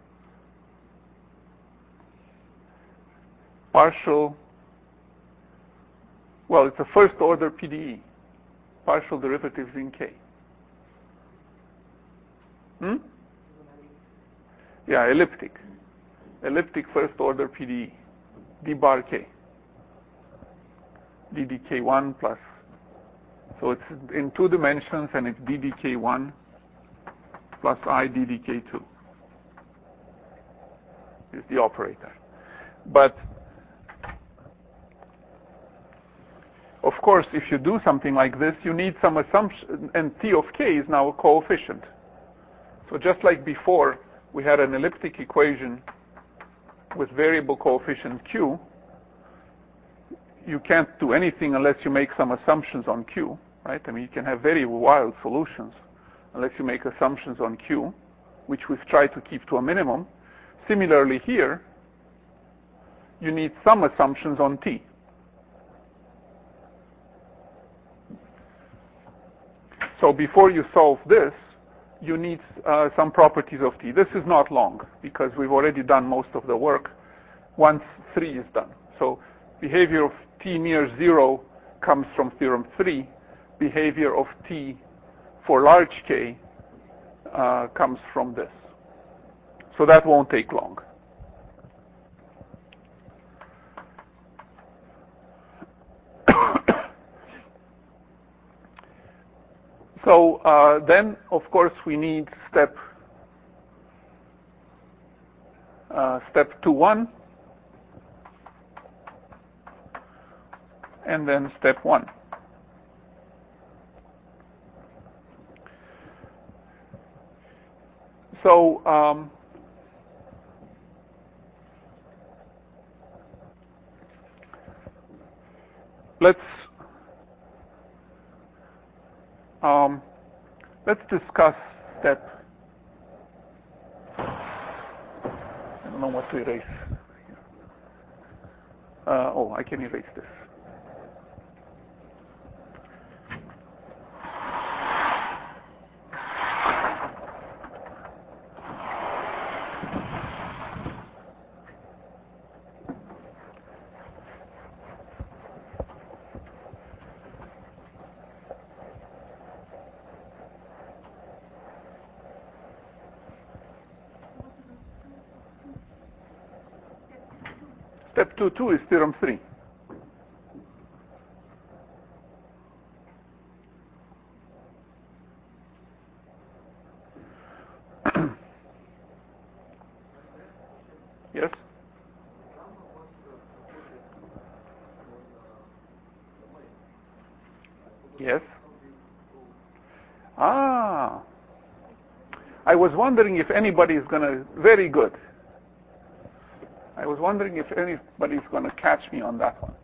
partial, well, it's a first order P D E. Partial derivatives in K. Hmm? Yeah, elliptic. Elliptic first order P D E. D bar K. D D K one plus. So it's in two dimensions and it's D D K one plus I D D K two. Is the operator. But of course, if you do something like this, you need some assumption, and T of K is now a coefficient. So just like before, we had an elliptic equation with variable coefficient Q. You can't do anything unless you make some assumptions on Q, right? I mean, you can have very wild solutions unless you make assumptions on Q, which we've tried to keep to a minimum. Similarly here, you need some assumptions on T. So before you solve this, you need uh, some properties of T. This is not long because we've already done most of the work once three is done. So behavior of T near zero comes from theorem three. Behavior of T for large K uh, comes from this. So that won't take long. So uh, then, of course, we need step uh, step two one, and then step one. So um, let's um, let's discuss step. I don't know what to erase. Uh, oh, I can erase this. Step two two is theorem three. Yes? Yes? Ah. I was wondering if anybody is going to, very good. I was wondering if anybody is going to catch me on that one.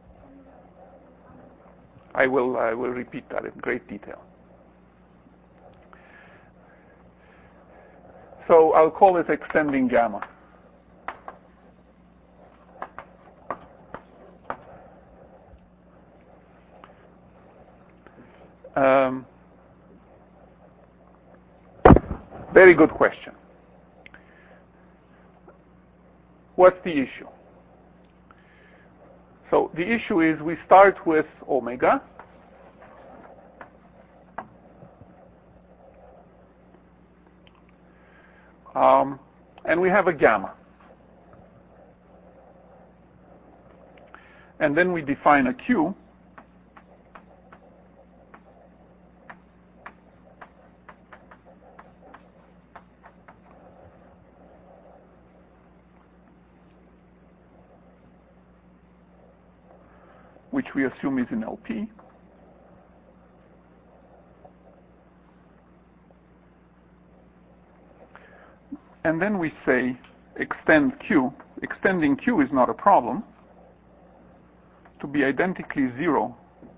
I will, I will repeat that in great detail. So I'll call it extending gamma. Um, very good question. What's the issue? So the issue is we start with omega. Um, and we have a gamma. And then we define a Q. Which we assume is in L P. And then we say extend Q. Extending Q is not a problem. To be identically zero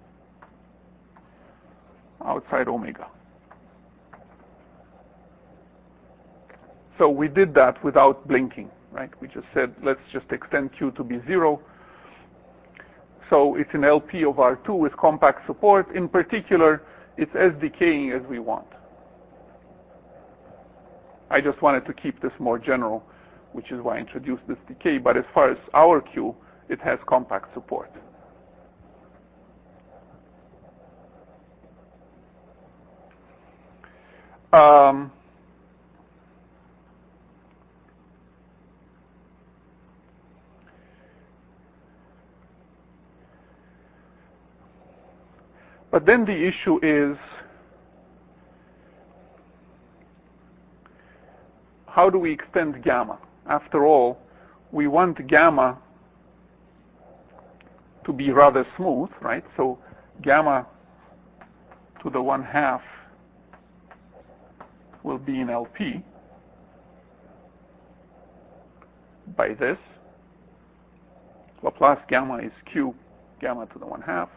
outside omega. So we did that without blinking. right? We just said, let's just extend Q to be zero. So it's an L P of R two with compact support. In particular, it's as decaying as we want. I just wanted to keep this more general, which is why I introduced this decay. But as far as our Q, it has compact support. Um, but then the issue is, how do we extend gamma? After all, we want gamma to be rather smooth, right? So gamma to the one half will be in L P by this. Laplace gamma is Q gamma to the one half.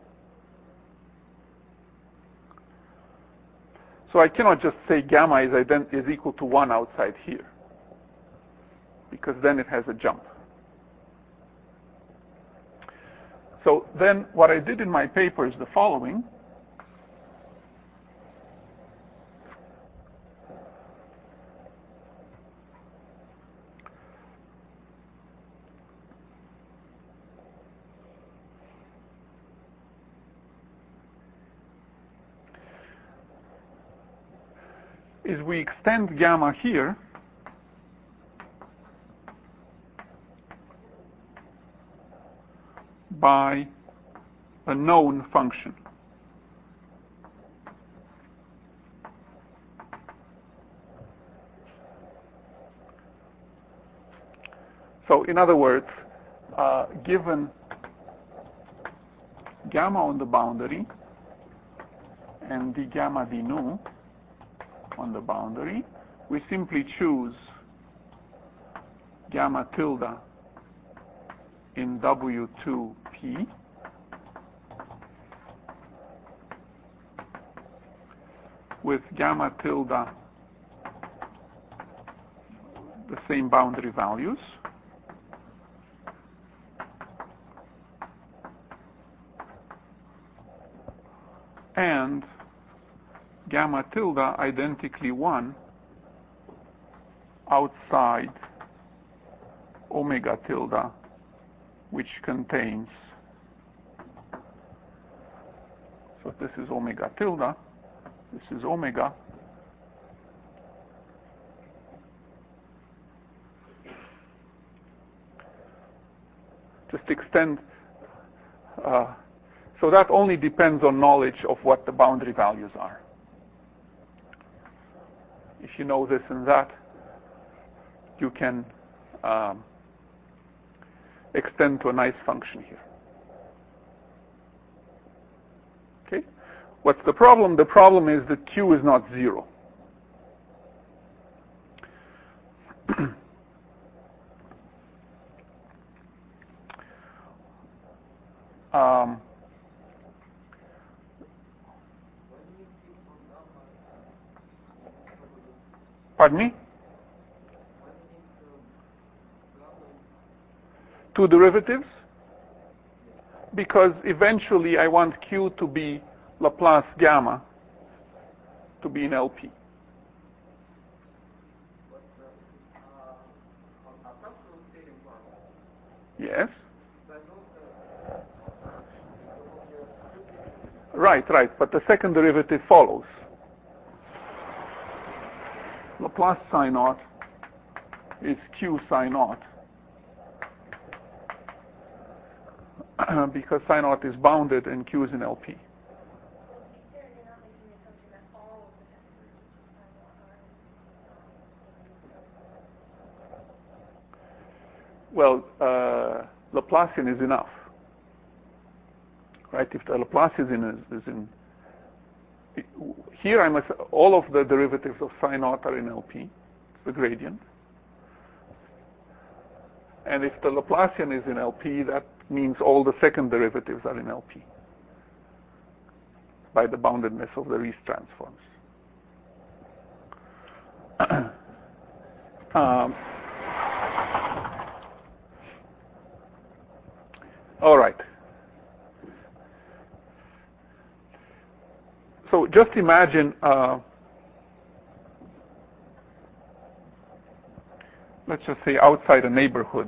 So I cannot just say gamma is, ident is equal to one outside here, because then it has a jump. So then what I did in my paper is the following. Is we extend gamma here by a known function. So in other words, uh, given gamma on the boundary and d gamma d nu on the boundary, we simply choose gamma tilde in W two P with gamma tilde the same boundary values, and gamma tilde identically one outside omega tilde, which contains, so this is omega tilde, this is omega, just extend, uh, so that only depends on knowledge of what the boundary values are. If you know this and that, you can um, extend to a nice function here. Okay? What's the problem? The problem is that Q is not zero. um, Pardon me? Two derivatives? Because eventually I want Q to be Laplace gamma to be in L P. Yes? Right, right, but the second derivative follows. Laplace psi naught is Q psi naught because psi naught is bounded and Q is in L P. Well, uh, Laplacian is enough, right? If the Laplacian is, is in here, I must all of the derivatives of psi naught are in L P, the gradient. And if the Laplacian is in L P, that means all the second derivatives are in L P by the boundedness of the Riesz transforms. um, All right. So just imagine, uh, let's just say outside a neighborhood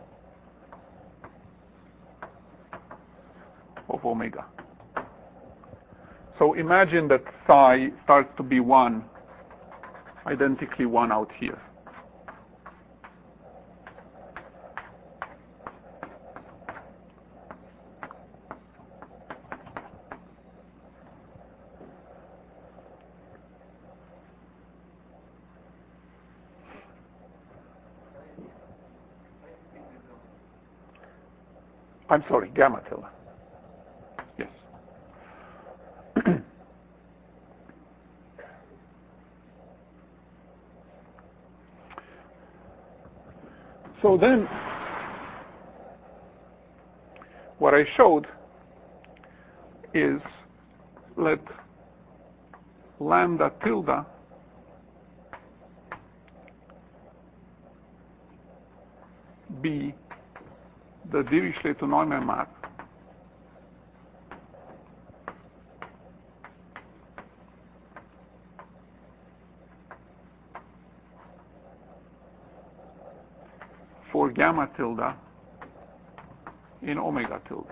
of omega. So imagine that psi starts to be one, identically one out here. I'm sorry, gamma tilde. Yes. So then, what I showed is let lambda tilde be the Dirichlet to Neumann map for gamma tilde in omega tilde.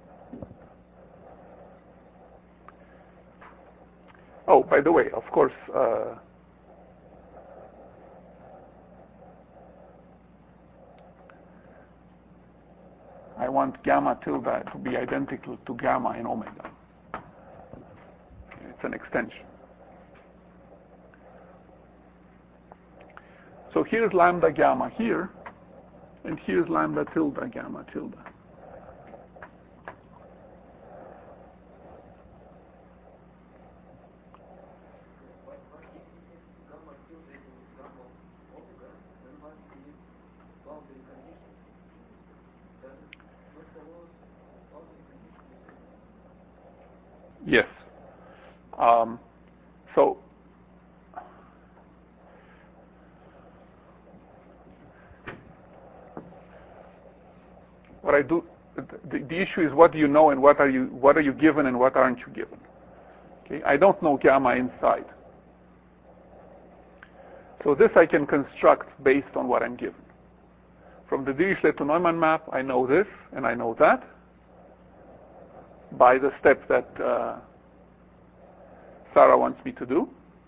Oh, by the way, of course, uh, I want gamma tilde to be identical to gamma in omega. It's an extension. So here's lambda gamma here, and here's lambda tilde gamma tilde. Yes. Um, so what I do, the, the issue is what do you know and what are you what are you given and what aren't you given. Okay, I don't know gamma inside. So this I can construct based on what I'm given. From the Dirichlet to Neumann map, I know this and I know that by the step that uh, Sarah wants me to do,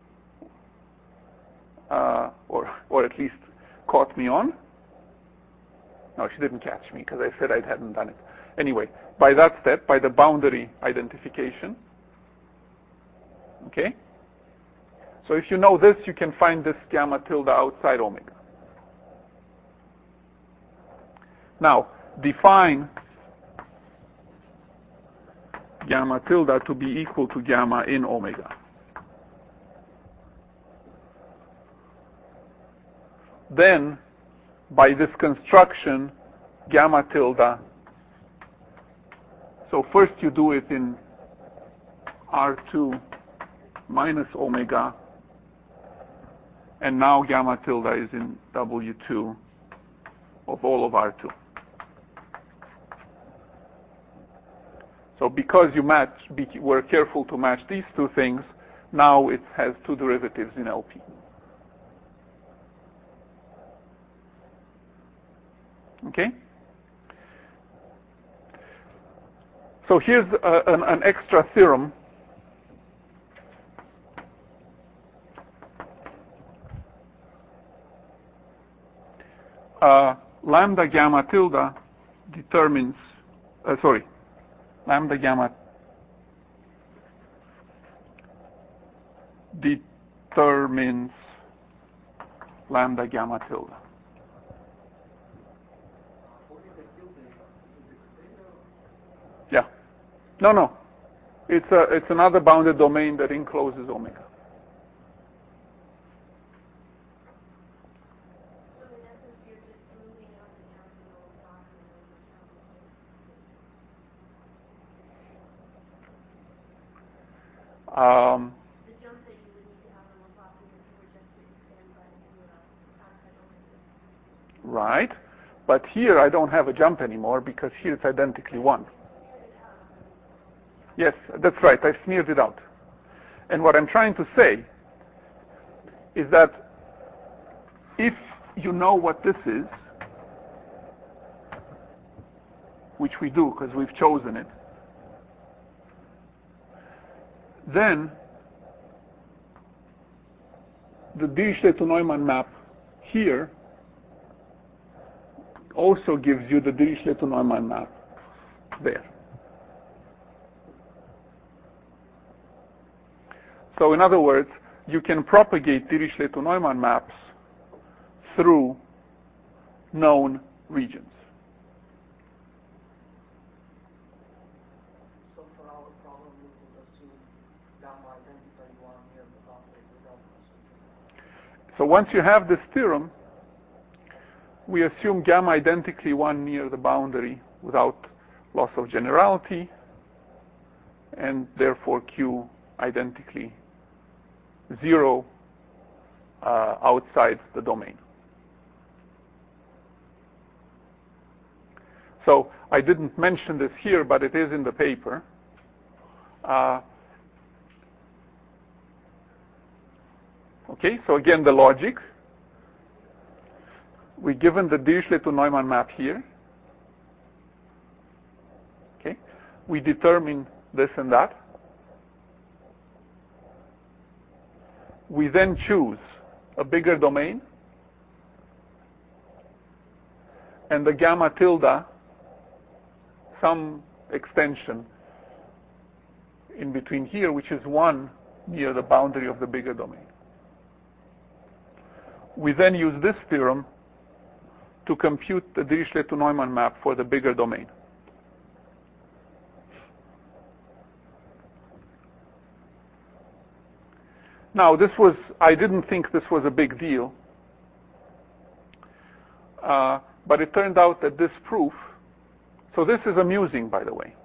uh, or or at least caught me on. No, she didn't catch me because I said I hadn't done it. Anyway, by that step, by the boundary identification, okay? So if you know this, you can find this gamma tilde outside omega. Now, define gamma tilde to be equal to gamma in omega. Then, by this construction, gamma tilde, so first you do it in R two minus omega, and now gamma tilde is in W two of all of R two. So because you match, be, were careful to match these two things, now it has two derivatives in L P. Okay? So here's uh, an, an extra theorem. Uh, lambda gamma tilde determines, uh, sorry, lambda gamma determines lambda gamma tilde. Yeah. No, no. It's a it's another bounded domain that encloses omega. So in essence, you're just moving up and down the little box and then the Um, The jump that you would need to have on Laplacian if you were just to expand that into a outside omega. right. But here I don't have a jump anymore because here it's identically one. Yes, that's right. I smeared it out. And what I'm trying to say is that if you know what this is, which we do because we've chosen it, then the Dirichlet to Neumann map here also gives you the Dirichlet to Neumann map there. So in other words, you can propagate Dirichlet to Neumann maps through known regions. So for our problem, we would assume gamma identically one near the boundary without consideration. So once you have this theorem, we assume gamma identically one near the boundary without loss of generality, and therefore Q identically zero uh, outside the domain. So I didn't mention this here, but it is in the paper. Uh, okay, so again the logic. We're given the Dirichlet to Neumann map here. Okay, we determine this and that. We then choose a bigger domain and the gamma tilde, some extension in between here, which is one near the boundary of the bigger domain. We then use this theorem to compute the Dirichlet to Neumann map for the bigger domain. Now, this was, I didn't think this was a big deal, uh, but it turned out that this proof, so this is amusing, by the way.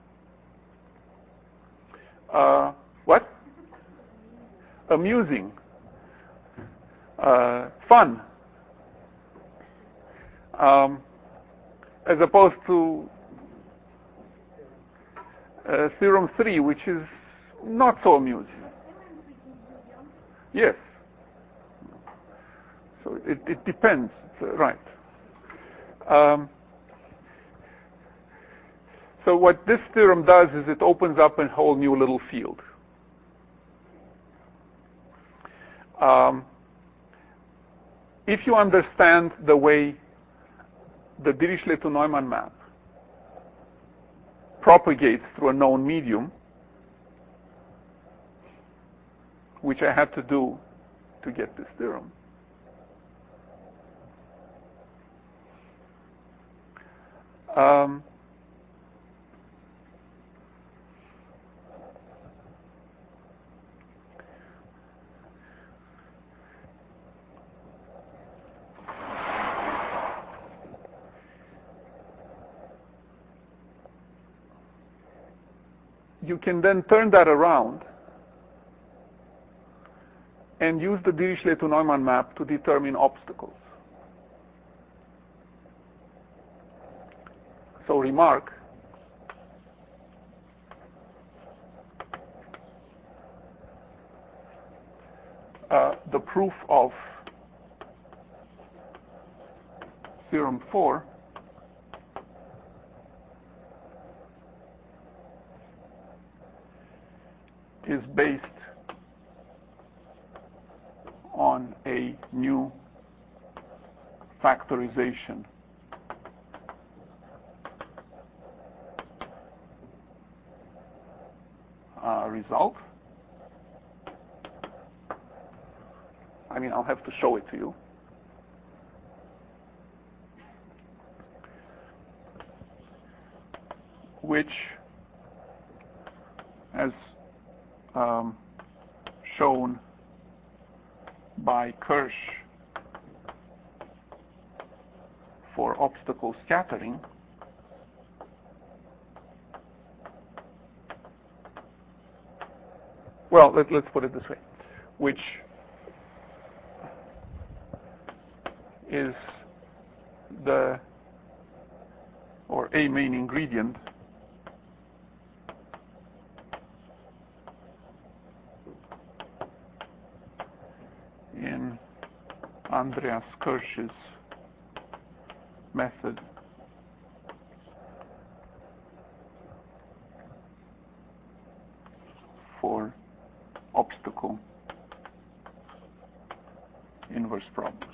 Uh, what? Amusing. Uh, fun. Um, as opposed to uh, theorem three, which is not so amusing. Yes. So it, it depends, uh, right. Um, so what this theorem does is it opens up a whole new little field. Um, if you understand the way the Dirichlet to Neumann map propagates through a known medium, which I had to do to get this theorem, um, you can then turn that around and use the Dirichlet to Neumann map to determine obstacles. So remark, uh, the proof of theorem four is based on a new factorization uh, result. I mean, I'll have to show it to you. Which, as um, shown by Kirsch for obstacle scattering, well, let, let's put it this way, which is the or a main ingredient in Andreas Kirsch's method for obstacle inverse problems.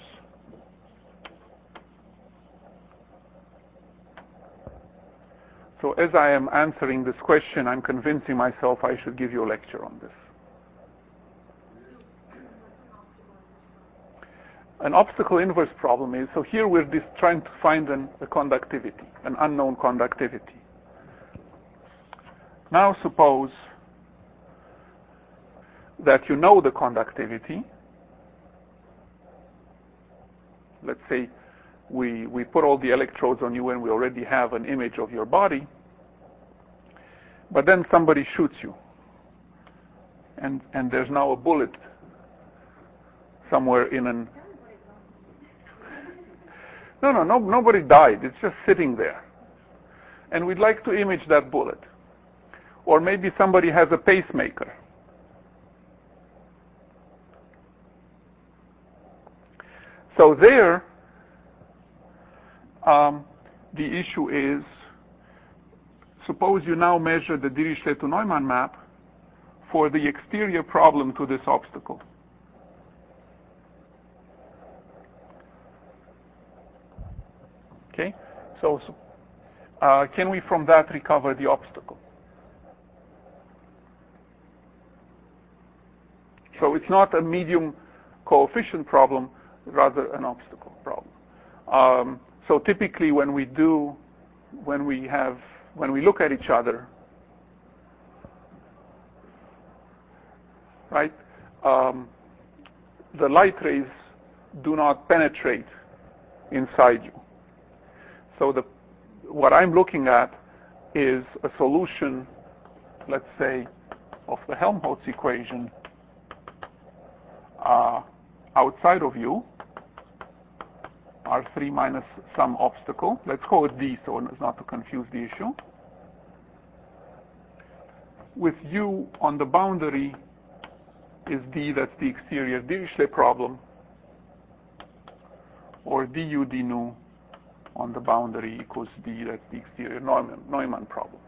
So as I am answering this question, I'm convincing myself I should give you a lecture on this. An obstacle inverse problem is, so here we're just trying to find an, a conductivity, an unknown conductivity. Now suppose that you know the conductivity. Let's say we, we put all the electrodes on you and we already have an image of your body, but then somebody shoots you, and, and there's now a bullet somewhere in an... No, no, no, nobody died. It's just sitting there. And we'd like to image that bullet. Or maybe somebody has a pacemaker. So there, um, the issue is, suppose you now measure the Dirichlet to Neumann map for the exterior problem to this obstacle. Okay, so uh, can we from that recover the obstacle? So it's not a medium coefficient problem, rather an obstacle problem. Um, so typically when we do, when we have, when we look at each other, right, um, the light rays do not penetrate inside you. So the, what I'm looking at is a solution, let's say, of the Helmholtz equation uh, outside of you, R three minus some obstacle. Let's call it D so as not to confuse the issue. With U on the boundary is D, that's the exterior Dirichlet problem, or du d nu on the boundary equals D, that's the exterior Neumann, Neumann problem.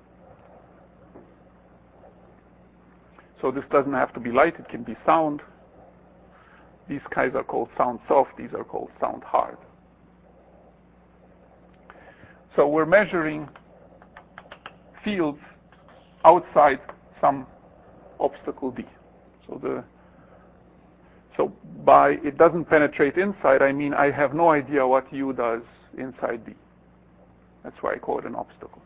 So this doesn't have to be light, it can be sound. These guys are called sound soft, these are called sound hard. So we're measuring fields outside some obstacle D. So the so by it doesn't penetrate inside, I mean I have no idea what U does inside D. That's why I call it an obstacle.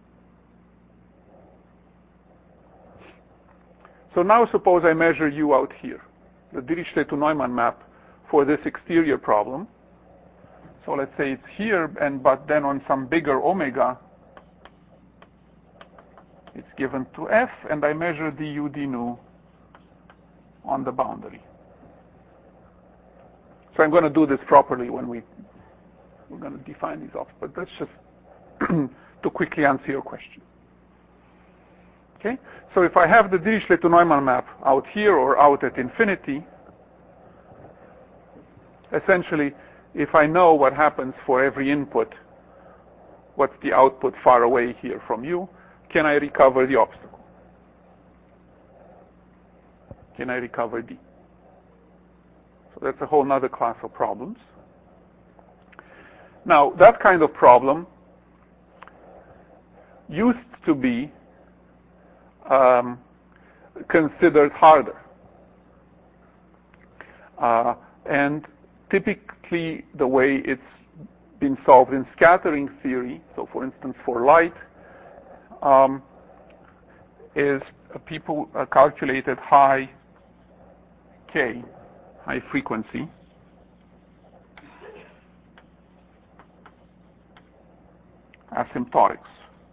So now suppose I measure U out here, the Dirichlet to Neumann map for this exterior problem. So let's say it's here, and but then on some bigger omega, it's given to F, and I measure du d nu on the boundary. So I'm going to do this properly when we, we're going to define these options, but that's just to quickly answer your question. Okay? So if I have the Dirichlet to Neumann map out here or out at infinity, essentially, if I know what happens for every input, what's the output far away here from you, can I recover the obstacle? Can I recover D? So that's a whole other class of problems. Now, that kind of problem used to be um, considered harder. Uh, and typically the way it's been solved in scattering theory, so for instance for light, um, is uh, people uh, calculated high K, high frequency, asymptotics.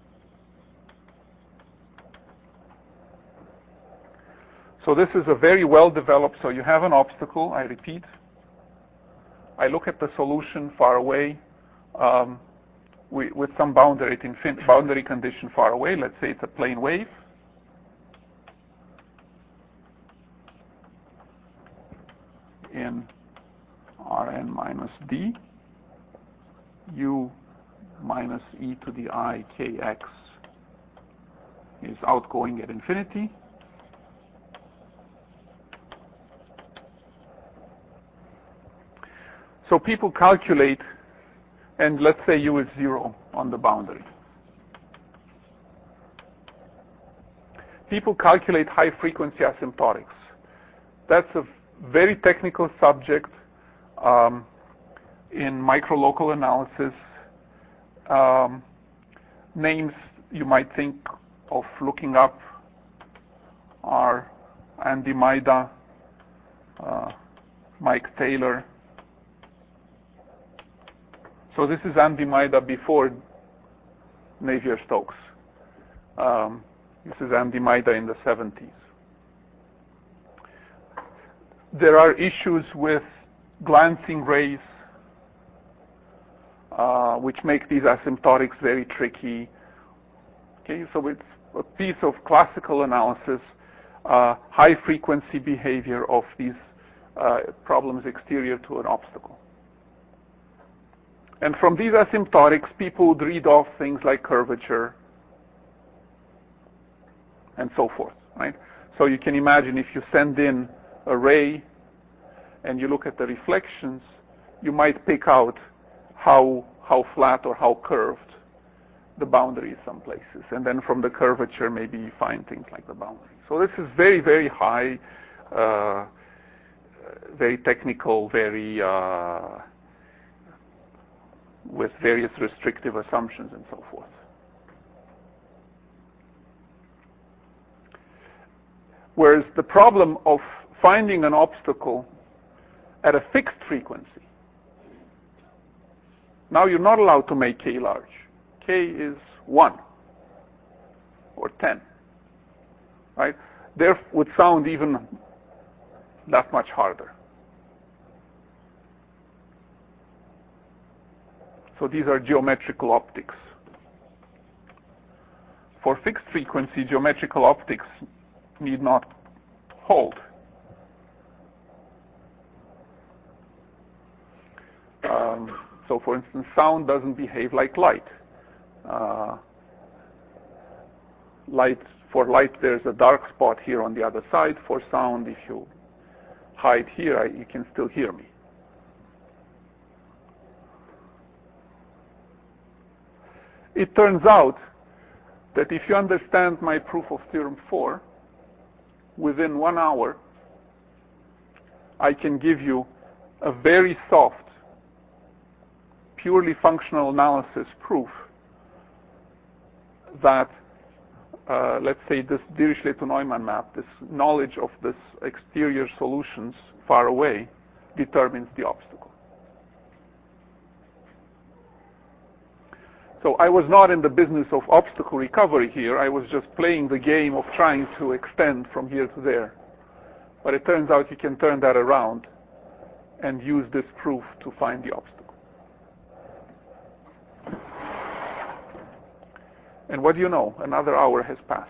So this is a very well developed, so you have an obstacle, I repeat. I look at the solution far away. Um, we, with some boundary, infin boundary condition far away. Let's say it's a plane wave. In Rn minus d, u minus e to the I kx is outgoing at infinity. So people calculate, and let's say u is zero on the boundary. People calculate high frequency asymptotics. That's a very technical subject um, in microlocal analysis. Um, names you might think of looking up are Andy Maida, uh, Mike Taylor. So this is Andy Maida before Navier-Stokes. Um, this is Andy Maida in the seventies. There are issues with glancing rays, uh, which make these asymptotics very tricky. Okay, so it's a piece of classical analysis, uh, high frequency behavior of these uh, problems exterior to an obstacle. And from these asymptotics, people would read off things like curvature and so forth, right? So you can imagine if you send in a ray and you look at the reflections, you might pick out how how flat or how curved the boundary is some places. And then from the curvature, maybe you find things like the boundary. So this is very, very high, uh, very technical, very uh, with various restrictive assumptions and so forth. Whereas the problem of finding an obstacle at a fixed frequency, now you're not allowed to make k large. K is one or ten, right? There would sound even that much harder. So these are geometrical optics. For fixed frequency, geometrical optics need not hold. Um, so for instance, sound doesn't behave like light. Uh, light for light, there's a dark spot here on the other side. For sound, if you hide here, I, you can still hear me. It turns out that if you understand my proof of theorem four, within one hour, I can give you a very soft, purely functional analysis proof that, uh, let's say, this Dirichlet to Neumann map, this knowledge of this exterior solutions far away, determines the obstacle. So I was not in the business of obstacle recovery here. I was just playing the game of trying to extend from here to there. But it turns out you can turn that around and use this proof to find the obstacle. And what do you know? Another hour has passed.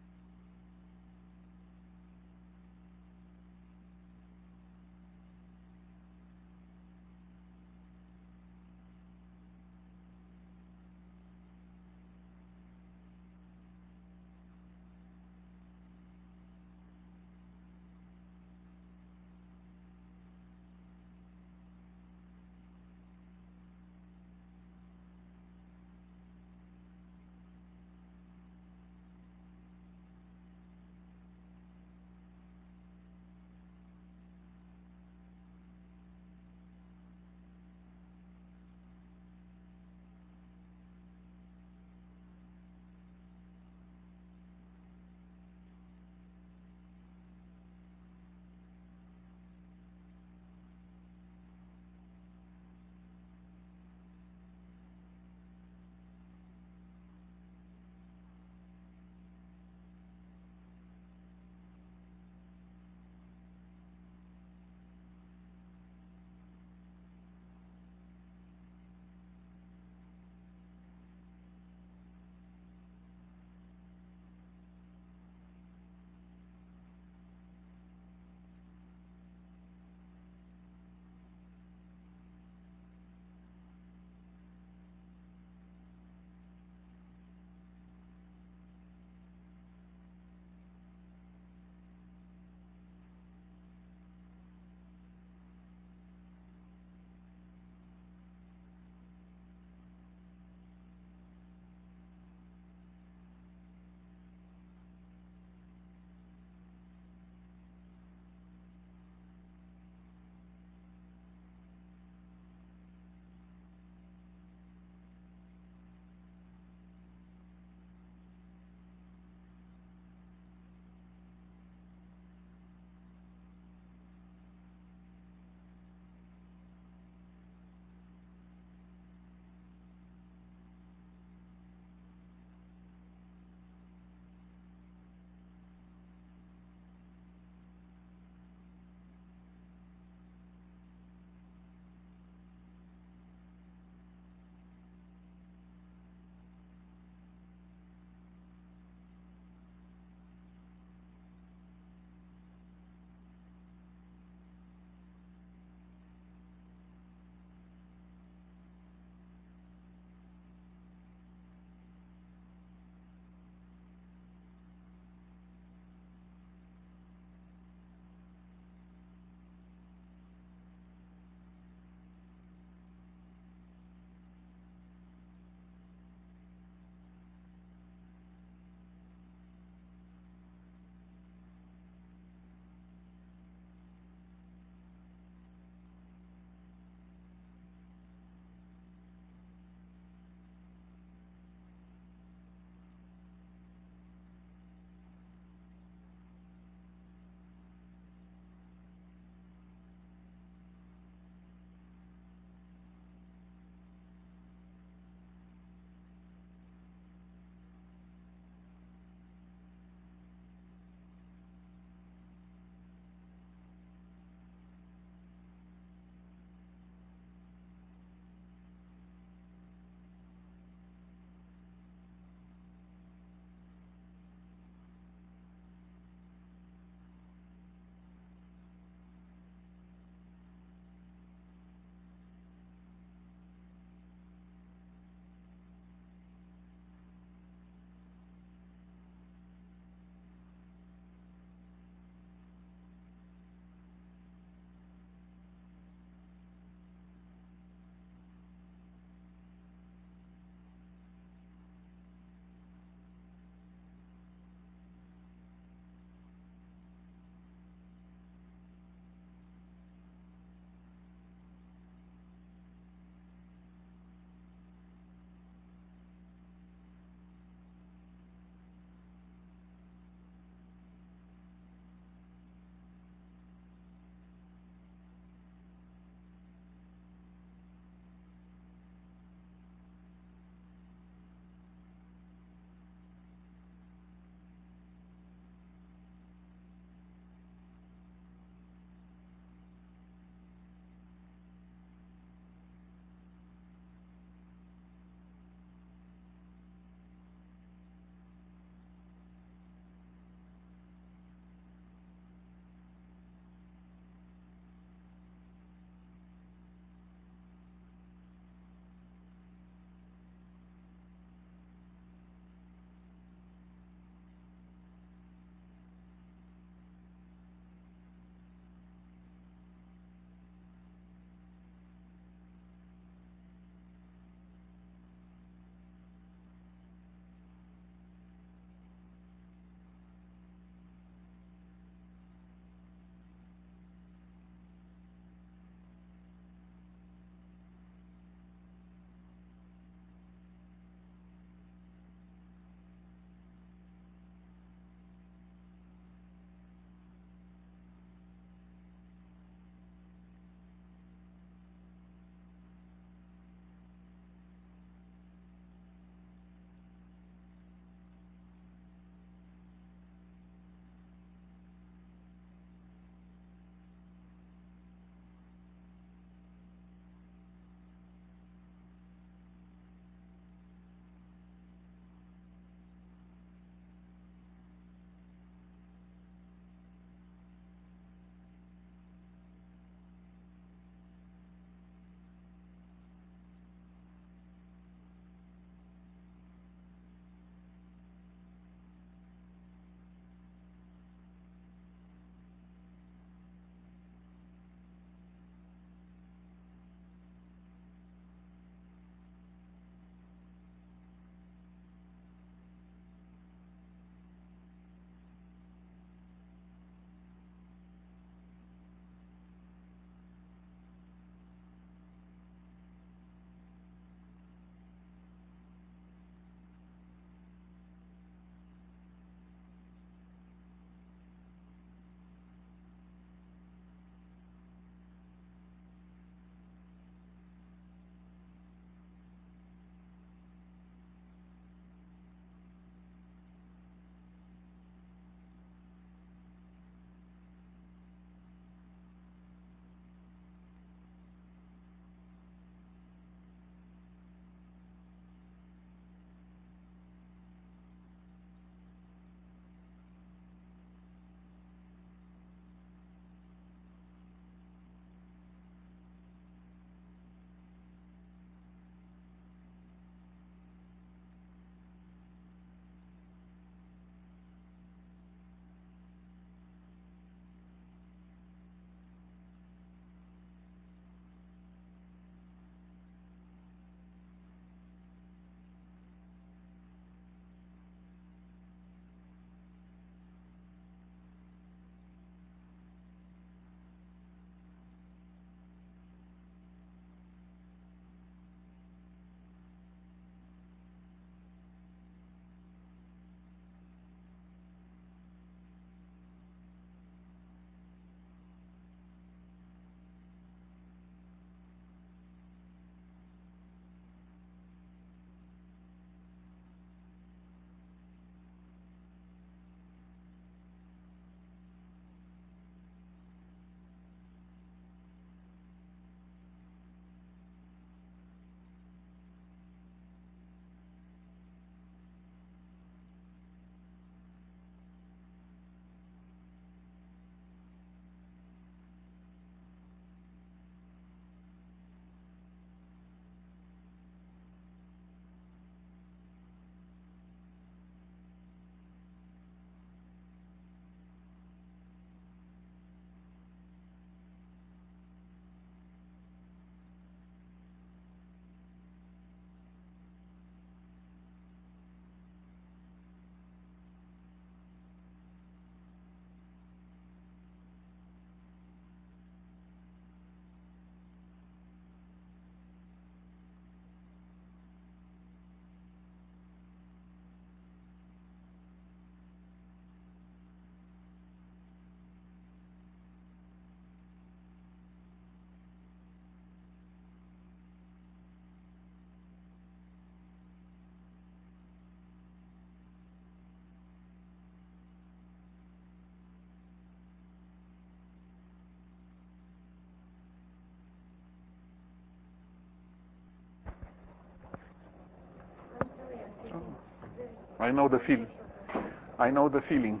I know the feel. I know the feeling.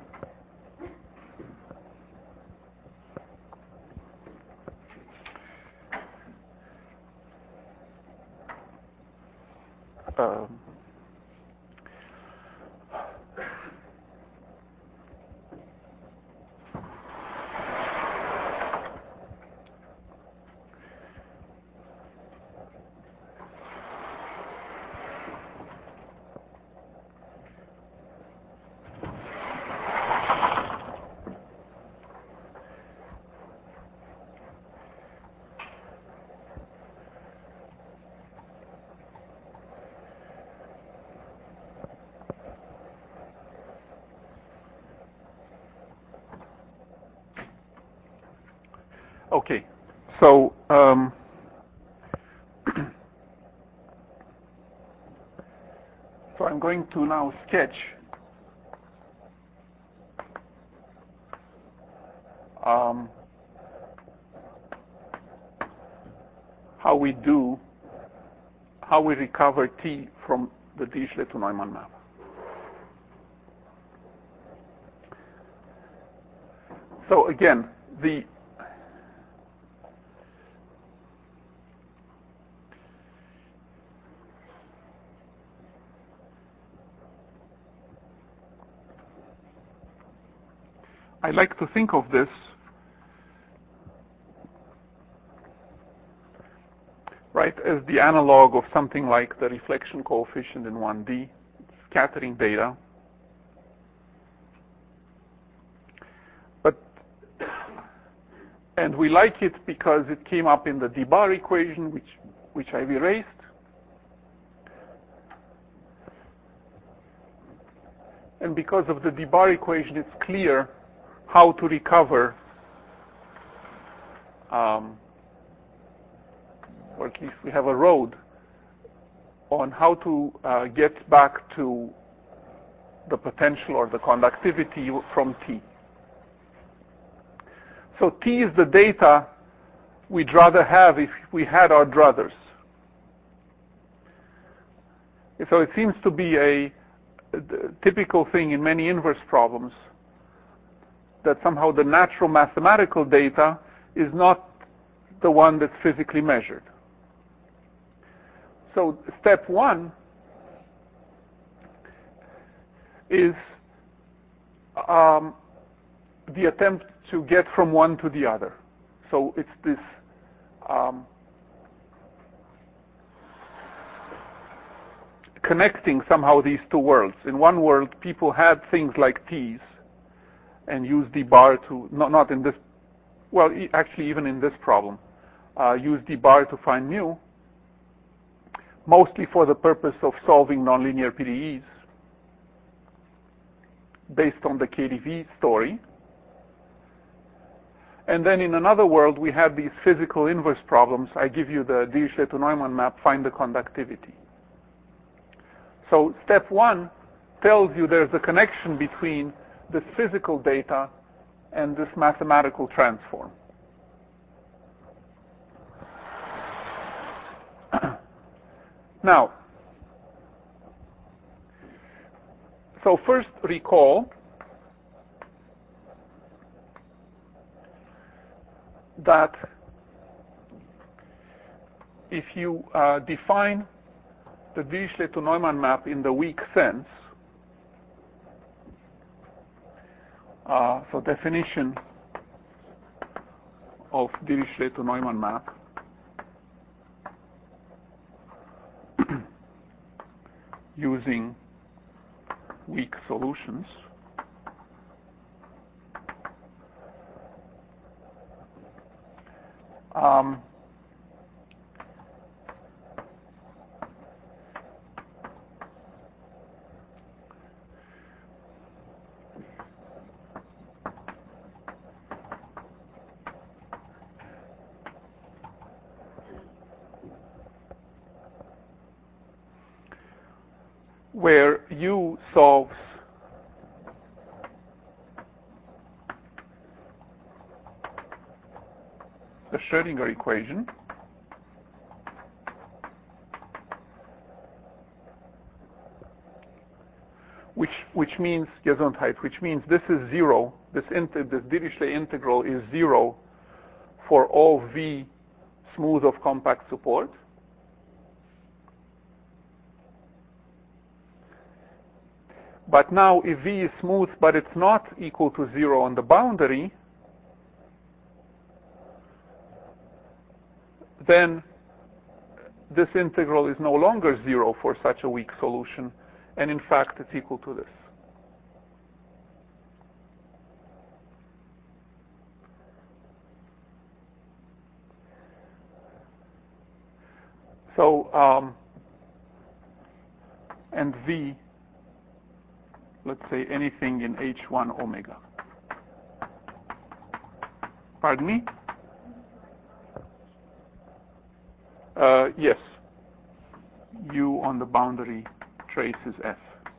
Um, Okay, so um, so I'm going to now sketch um, how we do, how we recover T from the Dirichlet to Neumann map. So again, the I like to think of this right as the analog of something like the reflection coefficient in one D, scattering data. But and we like it because it came up in the D-bar equation, which which I've erased. And because of the D-bar equation, it's clear how to recover, um, or at least we have a road on how to uh, get back to the potential or the conductivity from T. So T is the data we'd rather have if we had our druthers. So it seems to be a, a typical thing in many inverse problems that somehow the natural mathematical data is not the one that's physically measured. So step one is um, the attempt to get from one to the other. So it's this um, connecting somehow these two worlds. In one world, people had things like T's and used D-bar to, not, not in this, well, e actually even in this problem, uh, use D-bar to find mu, mostly for the purpose of solving nonlinear P D Es based on the K D V story. And then in another world, we had these physical inverse problems. I give you the Dirichlet to Neumann map, find the conductivity. So step one tells you there's a connection between this physical data and this mathematical transform. Now, so first recall that if you uh, define the Dirichlet to Neumann map in the weak sense, uh, so definition of Dirichlet to Neumann map using weak solutions. Um, where U solves the Schrödinger equation, which means Gesundheit, which means this is zero. This, inter, this Dirichlet integral is zero for all V smooth of compact support. But now if V is smooth but it's not equal to zero on the boundary, then this integral is no longer zero for such a weak solution, and in fact it's equal to this. So, um, and V, let's say anything in H one omega. Pardon me? Uh, yes. U on the boundary traces F.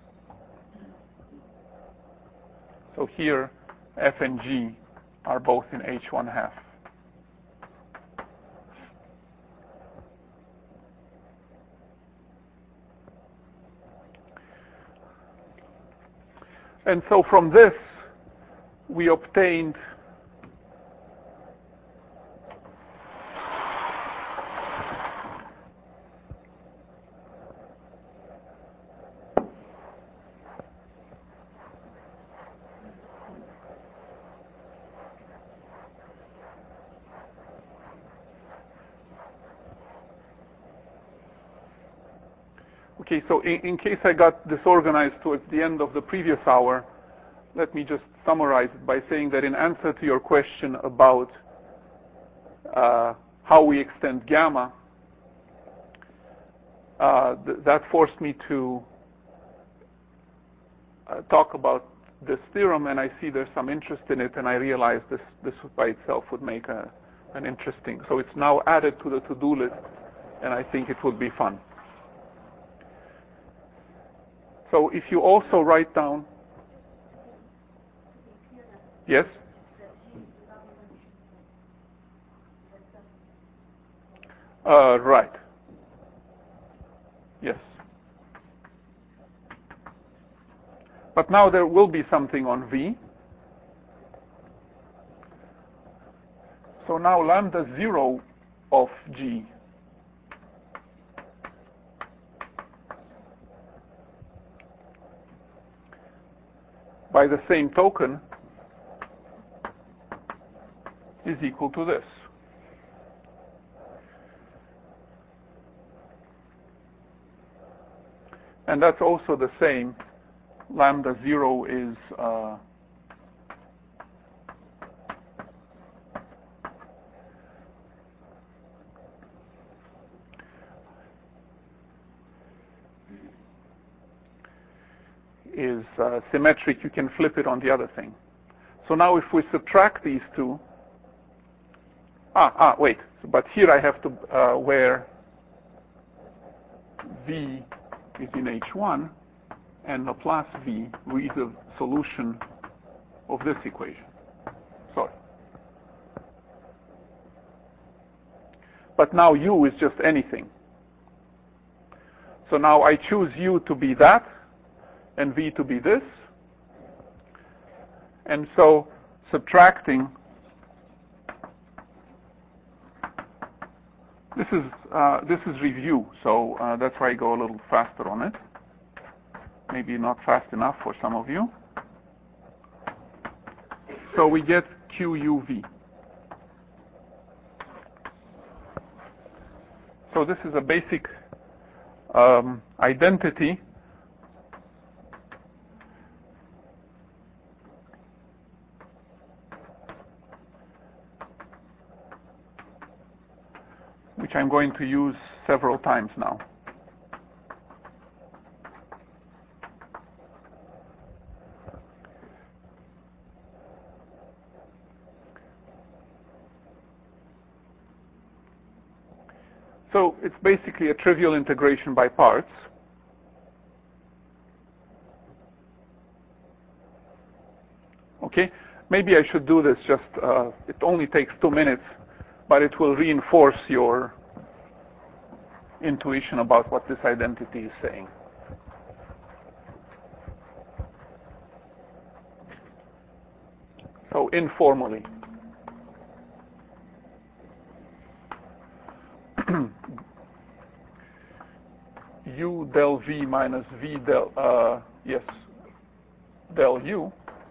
So here, F and G are both in H one half. And so from this, we obtained Okay, so in, in case I got disorganized towards the end of the previous hour, let me just summarize it by saying that in answer to your question about uh, how we extend gamma, uh, th that forced me to uh, talk about this theorem, and I see there's some interest in it, and I realized this, this by itself would make a, an interesting. So it's now added to the to-do list, and I think it would be fun. So if you also write down, yes? Uh, right. Yes. But now there will be something on V. So now lambda zero of G by the same token is equal to this. And that's also the same. Lambda zero is uh, is uh, symmetric. You can flip it on the other thing. So now if we subtract these two, ah, ah, wait, but here I have to, uh, where V is in H one, and Laplace V is a solution of this equation. Sorry. But now U is just anything. So now I choose U to be that, and V to be this. And so subtracting, this is uh, this is review, so uh, that's why I go a little faster on it. Maybe not fast enough for some of you. So we get Q U V. So this is a basic um, identity which I'm going to use several times now. So it's basically a trivial integration by parts. Okay, maybe I should do this just, uh, it only takes two minutes, but it will reinforce your intuition about what this identity is saying. So informally, u del v minus v del, uh, yes, del u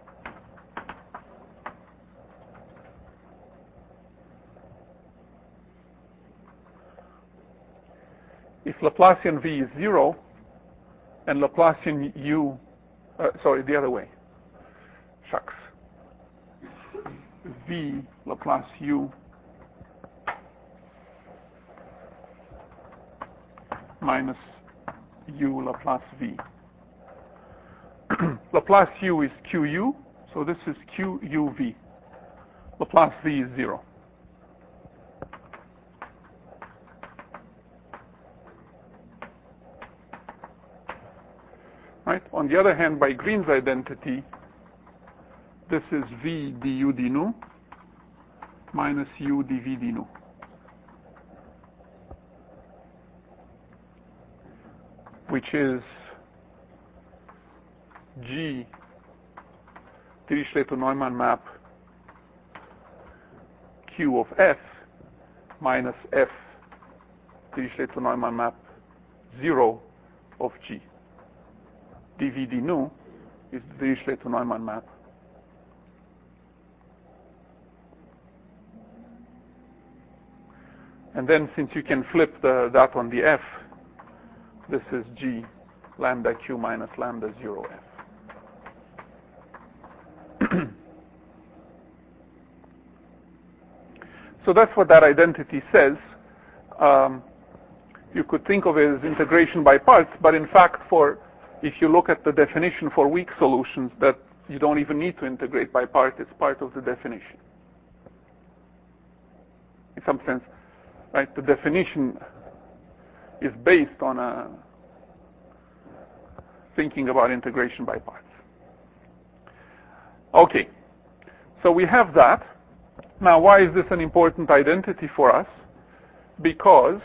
if Laplacian v is zero and Laplacian u, uh, sorry, the other way, shucks, v Laplace u minus u Laplace v. Laplace u is qu, so this is quv. Laplace v is zero. Right? On the other hand, by Green's identity, this is v du d nu minus u dv d nu. Which is G Dirichlet to Neumann map Q of F minus F Dirichlet to Neumann map zero of G. dv d nu is the Dirichlet to Neumann map. And then since you can flip the, that on the F, this is G lambda Q minus lambda zero F. So that's what that identity says. Um, you could think of it as integration by parts, but in fact, for if you look at the definition for weak solutions, that you don't even need to integrate by part. It's part of the definition. In some sense, right? The definition is based on a thinking about integration by parts. Okay, so we have that. Now, why is this an important identity for us? Because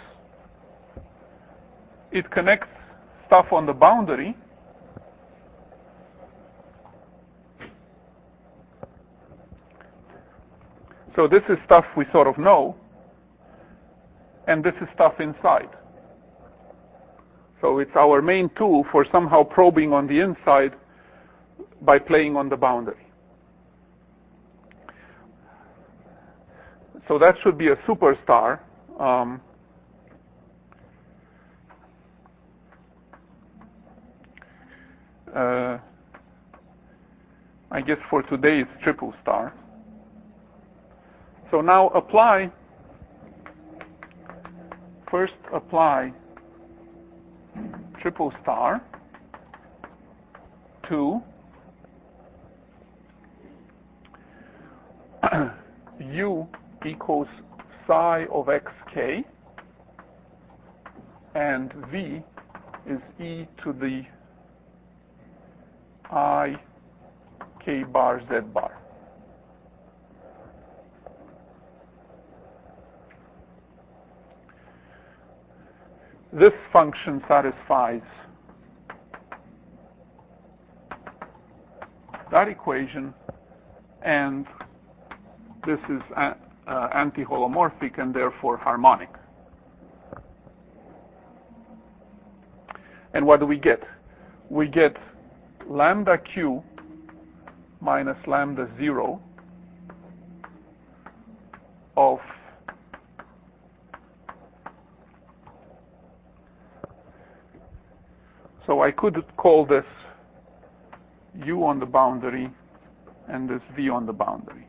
it connects stuff on the boundary so this is stuff we sort of know, and this is stuff inside. So it's our main tool for somehow probing on the inside by playing on the boundary. So that should be a superstar. Um, uh, I guess for today it's triple star. So now apply, first apply triple star to u equals psi of xk, and v is e to the I k bar z bar. This function satisfies that equation, and this is uh, uh, anti-holomorphic and therefore harmonic. And what do we get? We get lambda q minus lambda zero of so I could call this u on the boundary and this v on the boundary.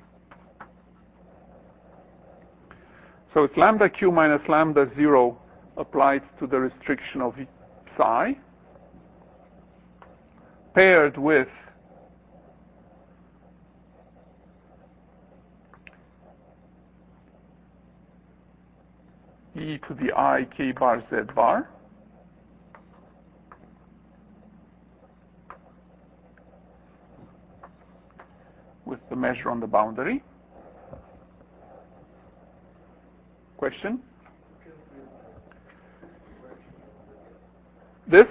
So it's lambda q minus lambda zero applied to the restriction of psi, paired with e to the I k bar z bar, with the measure on the boundary. Question? This?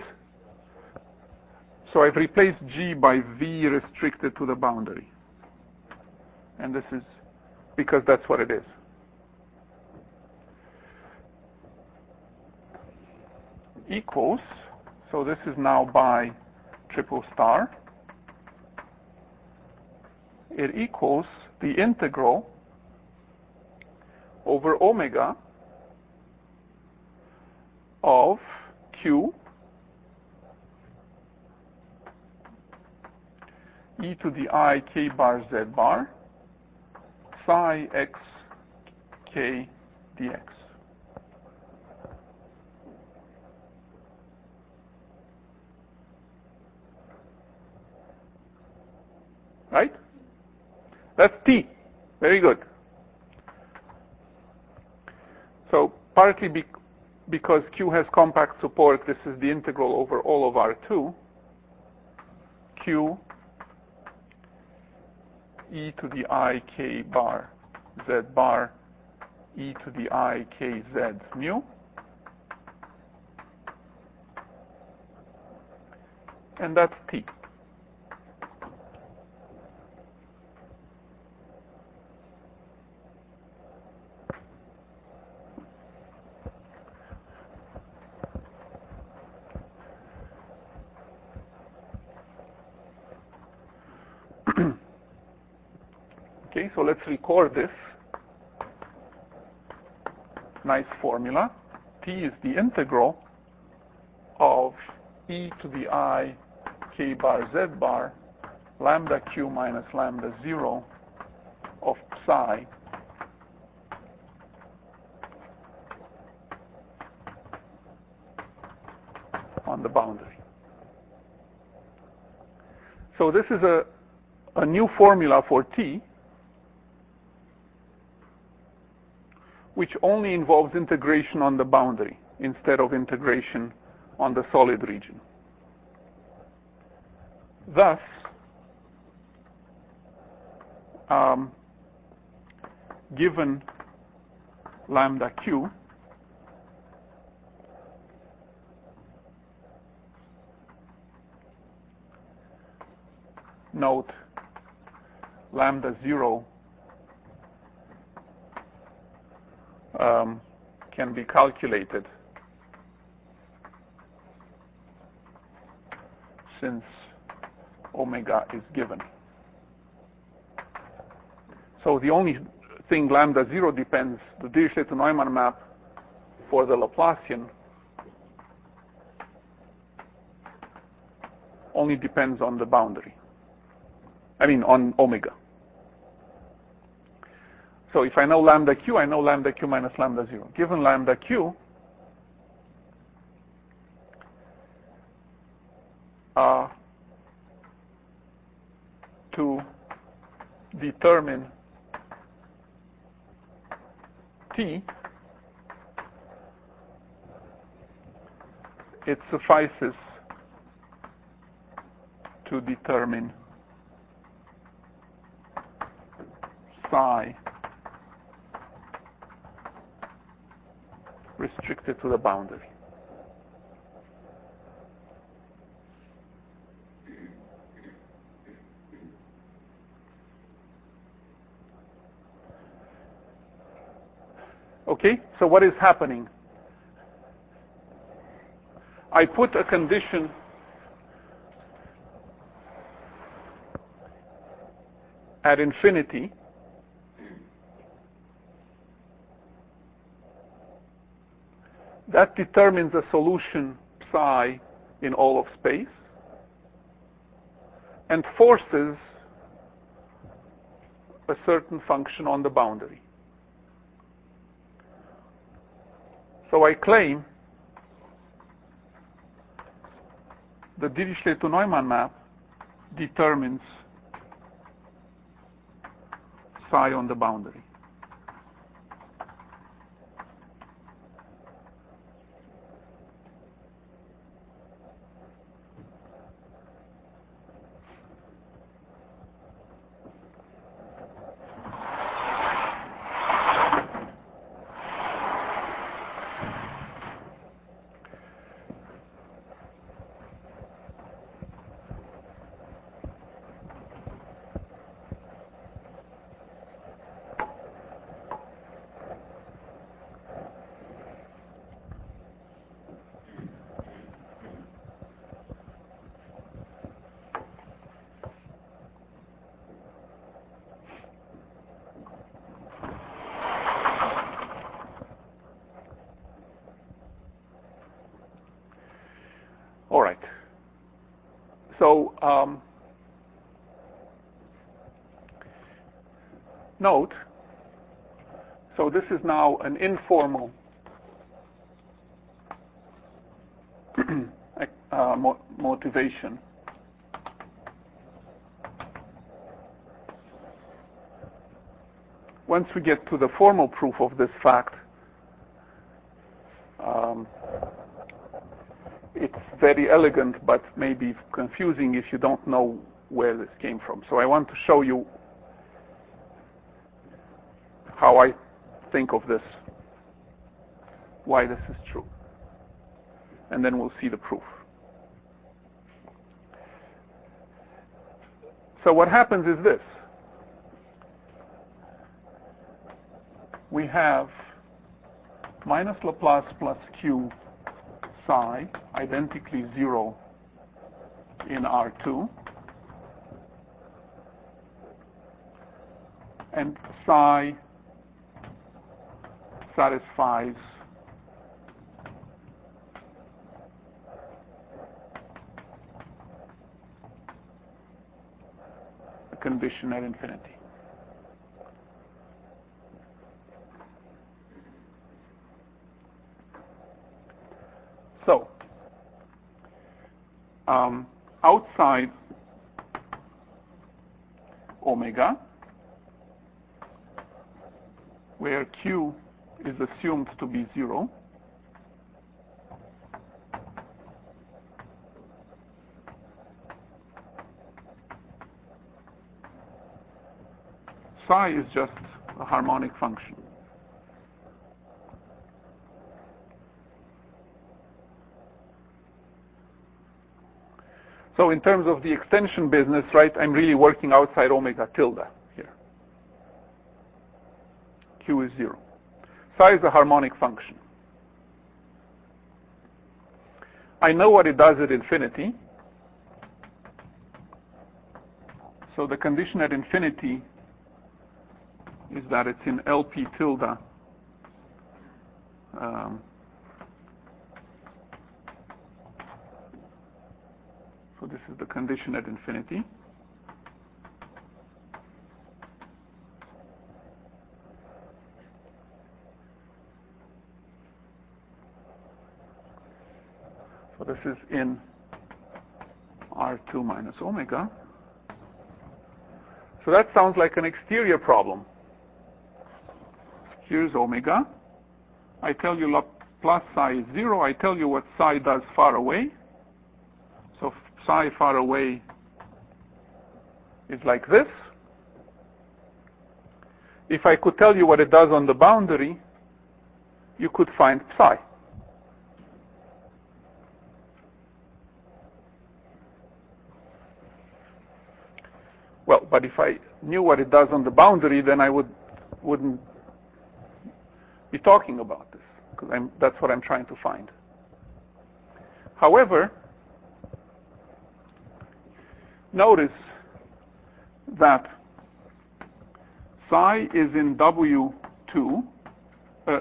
So I've replaced G by V restricted to the boundary. And this is because that's what it is. Equals, so this is now by triple star. It equals the integral over omega of q e to the I k bar z bar psi x k dx. Right? That's t. Very good. So partly be because q has compact support, this is the integral over all of R two. Q e to the I k bar z bar e to the I k z mu. And that's t. Okay, so let's record this nice formula. T is the integral of e to the I k bar z bar lambda q minus lambda zero of psi on the boundary. So this is a, a new formula for t, which only involves integration on the boundary instead of integration on the solid region. Thus, um, given lambda q, note lambda zero um, can be calculated since omega is given. So the only thing lambda zero depends, the Dirichlet to Neumann map for the Laplacian only depends on the boundary. I mean on omega. So if I know lambda q, I know lambda q minus lambda zero. Given lambda q, uh, to determine t, it suffices to determine psi restricted to the boundary. Okay, so what is happening? I put a condition at infinity that determines a solution psi in all of space and forces a certain function on the boundary. So I claim the Dirichlet to Neumann map determines psi on the boundary. So um, note, so this is now an informal uh, mo motivation. Once we get to the formal proof of this fact, um, it's very elegant, but maybe confusing if you don't know where this came from. So I want to show you how I think of this, why this is true. And then we'll see the proof. So what happens is this. We have minus Laplace plus Q psi identically zero in R two, and psi satisfies the condition at infinity. So, um, outside omega, where Q is assumed to be zero, psi is just a harmonic function. So in terms of the extension business, right, I'm really working outside omega tilde here. Q is zero. Psi is a harmonic function. I know what it does at infinity. So the condition at infinity is that it's in L P tilde um, so this is the condition at infinity. So this is in R two minus omega. So that sounds like an exterior problem. Here's omega. I tell you Laplace psi is zero. I tell you what psi does far away. So psi far away is like this. If I could tell you what it does on the boundary, you could find psi. Well, but if I knew what it does on the boundary, then I would, wouldn't be talking about this, because I'm, that's what I'm trying to find. However, notice that psi is in W two. Uh,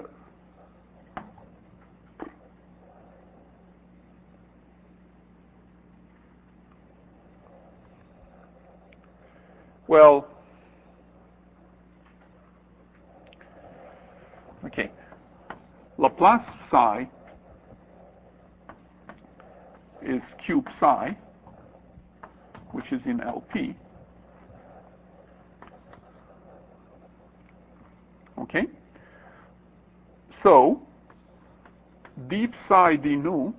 well, okay. Laplace psi is cube psi, which is in L P. Okay? So, deep psi d nu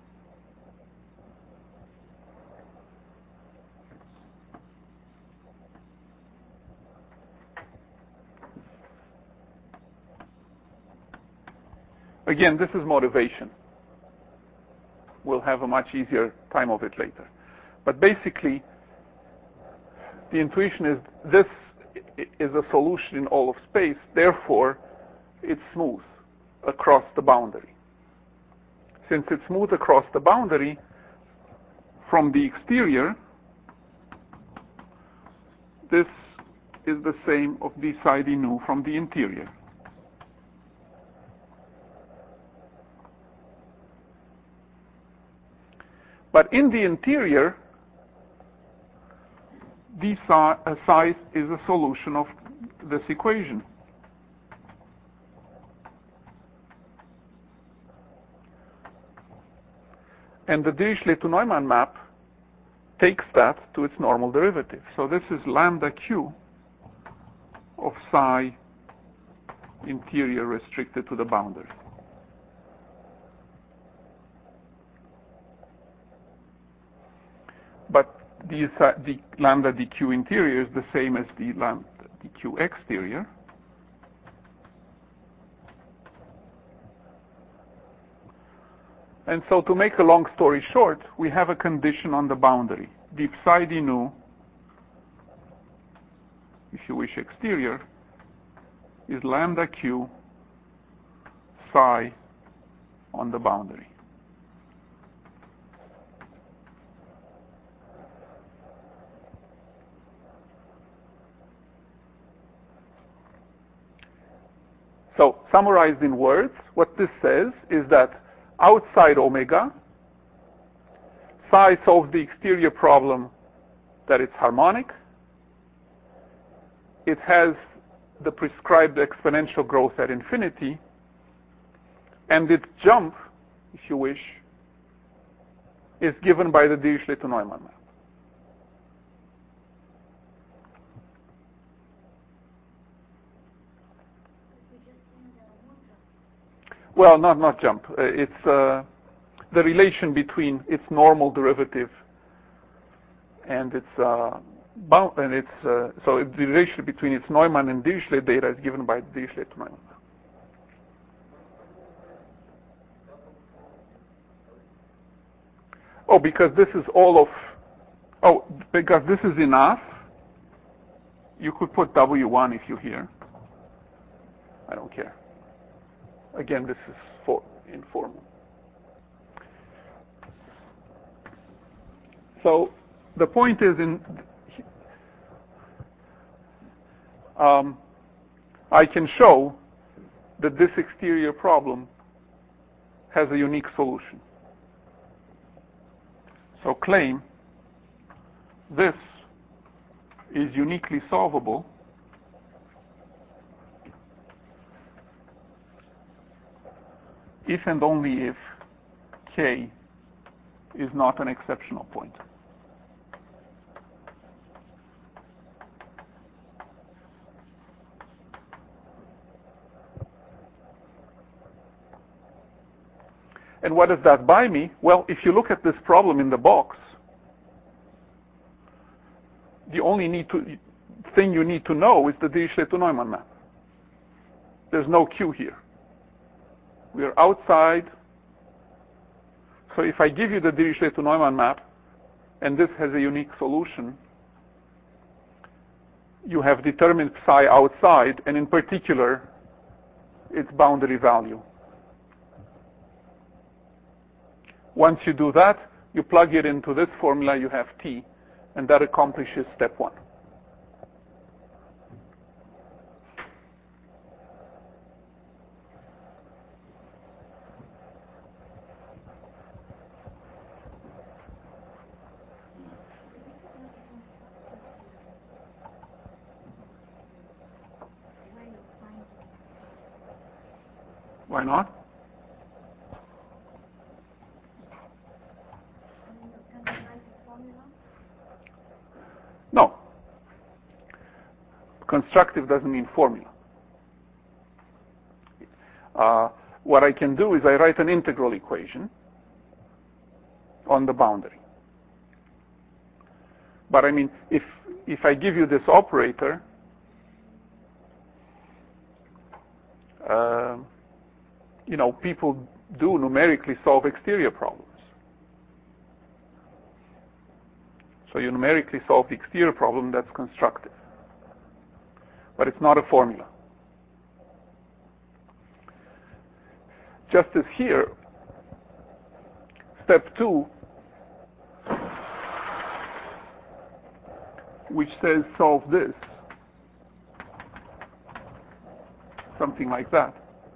again, this is motivation. We'll have a much easier time of it later. But basically, the intuition is this is a solution in all of space, therefore it's smooth across the boundary. Since it's smooth across the boundary, from the exterior, this is the same of d psi d nu from the interior. But in the interior, d psi, uh, psi is a solution of this equation. And the Dirichlet to Neumann map takes that to its normal derivative. So this is lambda q of psi interior restricted to the boundary. But the, the lambda dq interior is the same as the lambda dq exterior. And so to make a long story short, we have a condition on the boundary. D psi d nu, if you wish exterior, is lambda q psi on the boundary. So summarized in words, what this says is that outside omega, psi solves the exterior problem that it's harmonic. It has the prescribed exponential growth at infinity, and its jump, if you wish, is given by the Dirichlet to Neumann map. Well, not not jump. Uh, it's uh, the relation between its normal derivative and its uh, bound, and its uh, so the relation between its Neumann and Dirichlet data is given by the Dirichlet to Neumann. Oh, because this is all of. Oh, because this is enough. You could put W one if you hear. I don't care. Again, this is for informal. So the point is, in um, I can show that this exterior problem has a unique solution. So claim this is uniquely solvable if and only if K is not an exceptional point. And what does that buy me? Well, if you look at this problem in the box, the only need to, thing you need to know is the Dirichlet to Neumann map. There's no Q here. We are outside. So if I give you the Dirichlet to Neumann map, and this has a unique solution, you have determined psi outside, and in particular, its boundary value. Once you do that, you plug it into this formula, you have T, and that accomplishes step one. Why not? No. Constructive doesn't mean formula. Uh, what I can do is I write an integral equation on the boundary. But I mean, if if I give you this operator, uh, you know, people do numerically solve exterior problems. So you numerically solve the exterior problem, that's constructive. But it's not a formula. Just as here, step two, which says solve this, something like that.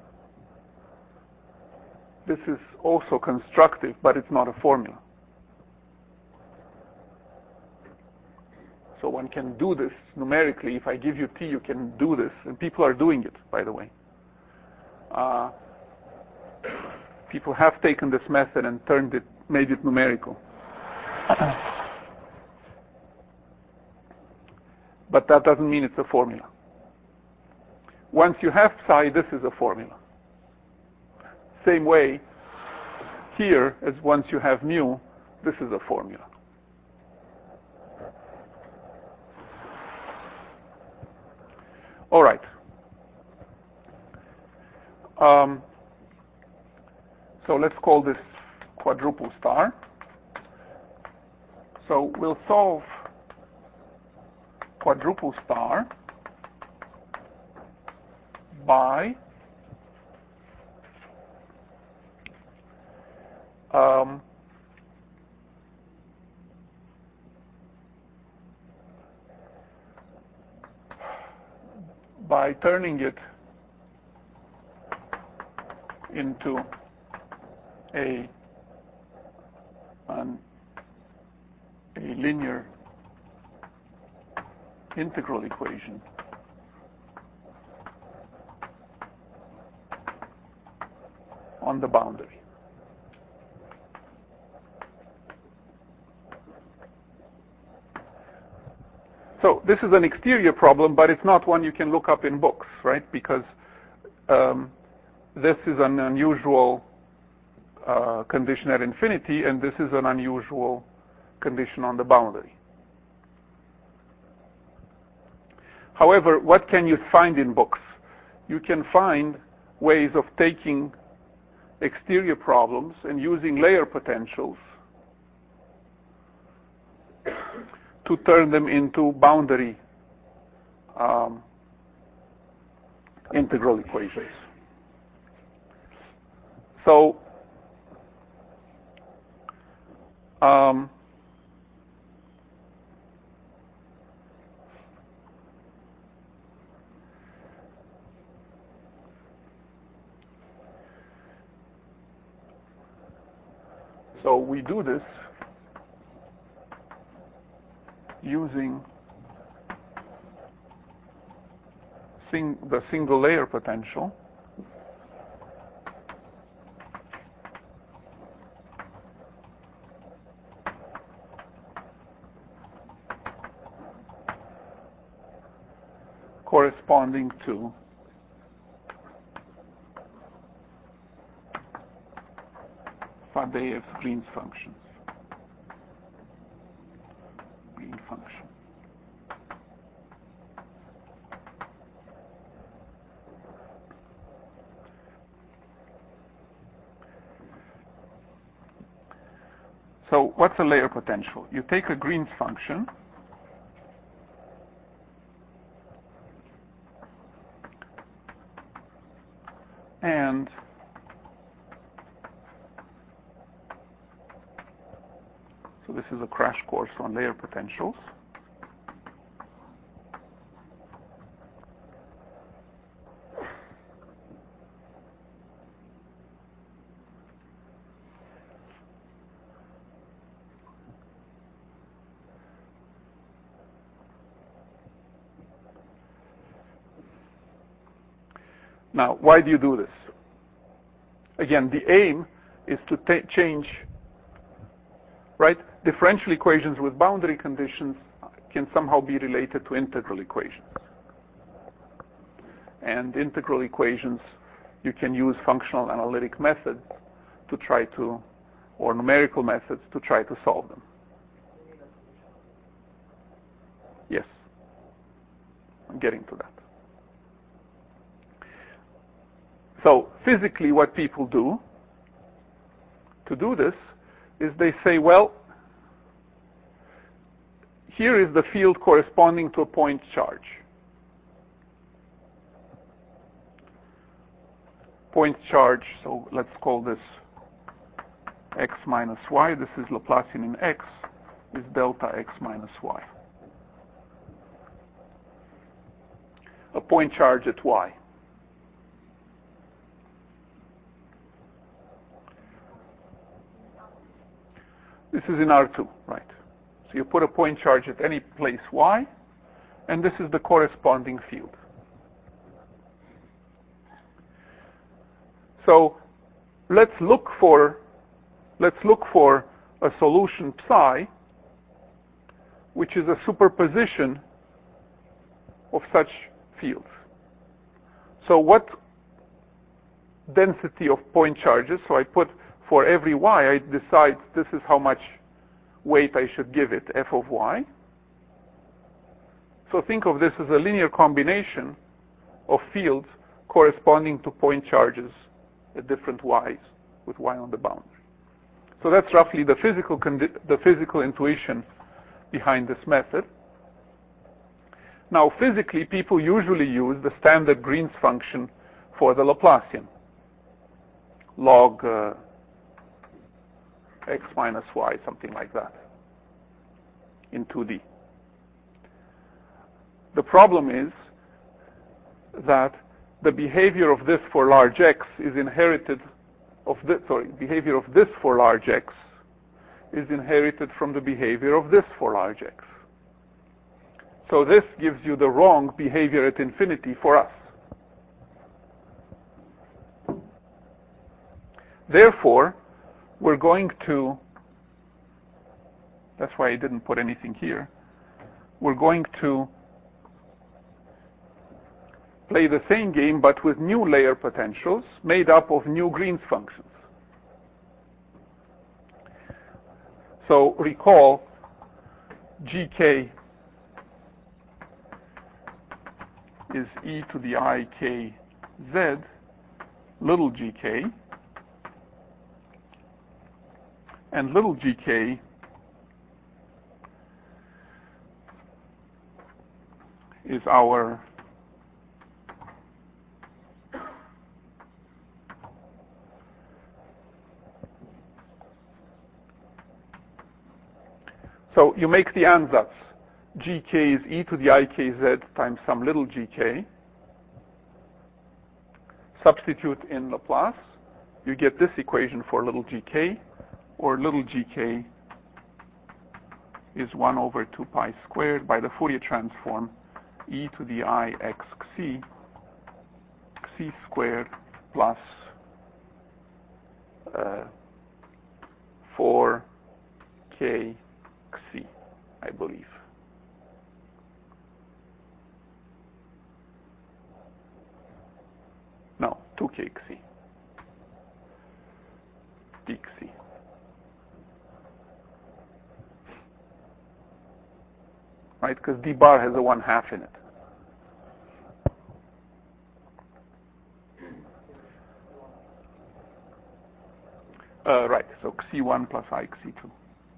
This is also constructive, but it's not a formula. So one can do this numerically. If I give you T, you can do this. And people are doing it, by the way. Uh, people have taken this method and turned it, made it numerical. But that doesn't mean it's a formula. Once you have psi, this is a formula. Same way here as once you have mu, this is a formula. All right. Um, so let's call this quadruple star. So we'll solve quadruple star by um, by turning it into a an, a linear integral equation on the boundary. So this is an exterior problem, but it's not one you can look up in books, right? Because um, this is an unusual uh, condition at infinity, and this is an unusual condition on the boundary. However, what can you find in books? You can find ways of taking exterior problems and using layer potentials to turn them into boundary um, integral equations. So um, so we do this using sing the single layer potential corresponding to Faddeev's Green's functions. Green function. So what's a layer potential? You take a Green's function and so this is a crash course on layer potentials. Now, why do you do this? Again, the aim is to ta- change, right? Differential equations with boundary conditions can somehow be related to integral equations. And integral equations, you can use functional analytic methods to try to, or numerical methods to try to solve them. Yes, I'm getting to that. So physically what people do to do this is they say, well, here is the field corresponding to a point charge. Point charge, so let's call this x minus y. This is Laplacian in x, is delta x minus y. A point charge at y. This is in R two, right? So you put a point charge at any place y, and this is the corresponding field. So let's look for let's look for a solution psi, which is a superposition of such fields. So what density of point charges? So I put for every y, I decide this is how much weight I should give it, f of y. So think of this as a linear combination of fields corresponding to point charges at different y's with y on the boundary. So that's roughly the physical condi- the physical intuition behind this method. Now, physically, people usually use the standard Green's function for the Laplacian, log uh, x minus y, something like that, in two D. The problem is that the behavior of this for large x is inherited of this, sorry, behavior of this for large x is inherited from the behavior of this for large x. So this gives you the wrong behavior at infinity for us. Therefore, we're going to, that's why I didn't put anything here, we're going to play the same game but with new layer potentials made up of new Green's functions. So recall gk is e to the I k z, little gk, and little gk is our so you make the ansatz. Gk is e to the I k z times some little gk. Substitute in Laplace. You get this equation for little gk, or little gk is one over two pi squared by the Fourier transform e to the I x xc, xc squared plus uh, four k xc, I believe. No, two k xc, dxc. Right, because d bar has a one half in it. Uh, right, so xc one plus I xc two.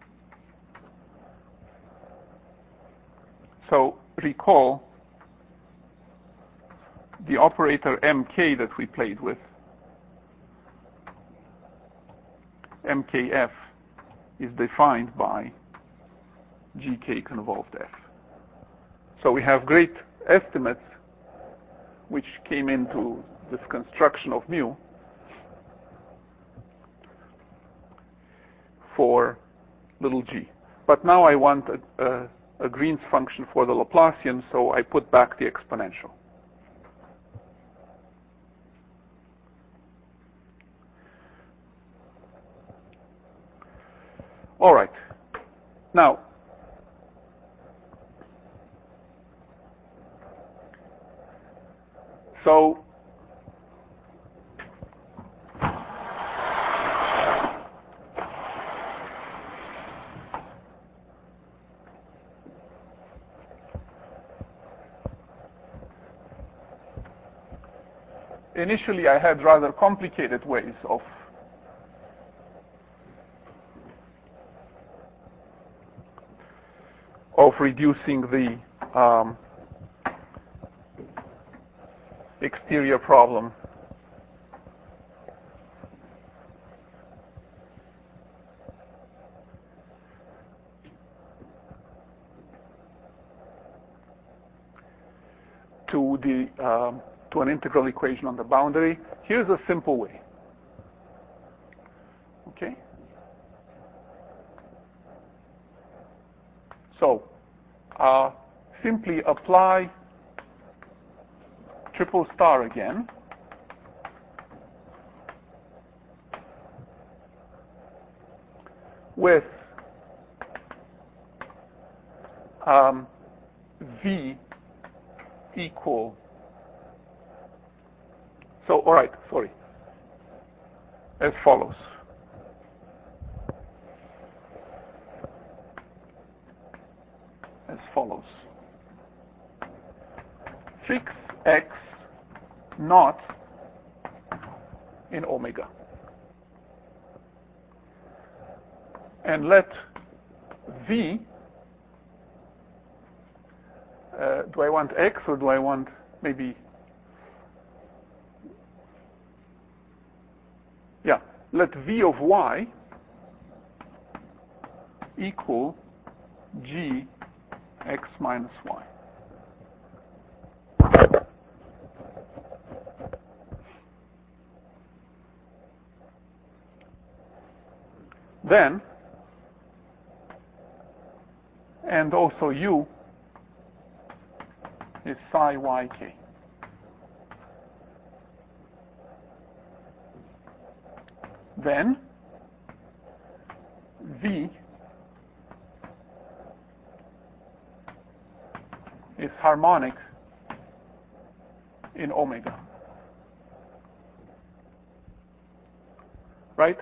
So recall the operator mk that we played with, mkf, is defined by gk convolved f. So we have great estimates which came into this construction of mu for little g. But now I want a, a, a Green's function for the Laplacian, so I put back the exponential. All right. Now, so initially I had rather complicated ways of of reducing the um, exterior problem. To the um, to an integral equation on the boundary. Here's a simple way. Okay. So uh, simply apply triple star again. With um, V equal, so all right, sorry, as follows. As follows. Fix X not in omega. And let V, uh, do I want X or do I want maybe, yeah, let V of Y equal G X minus Y. Then, and also U is psi Y K. Then, V is harmonic in omega. Right?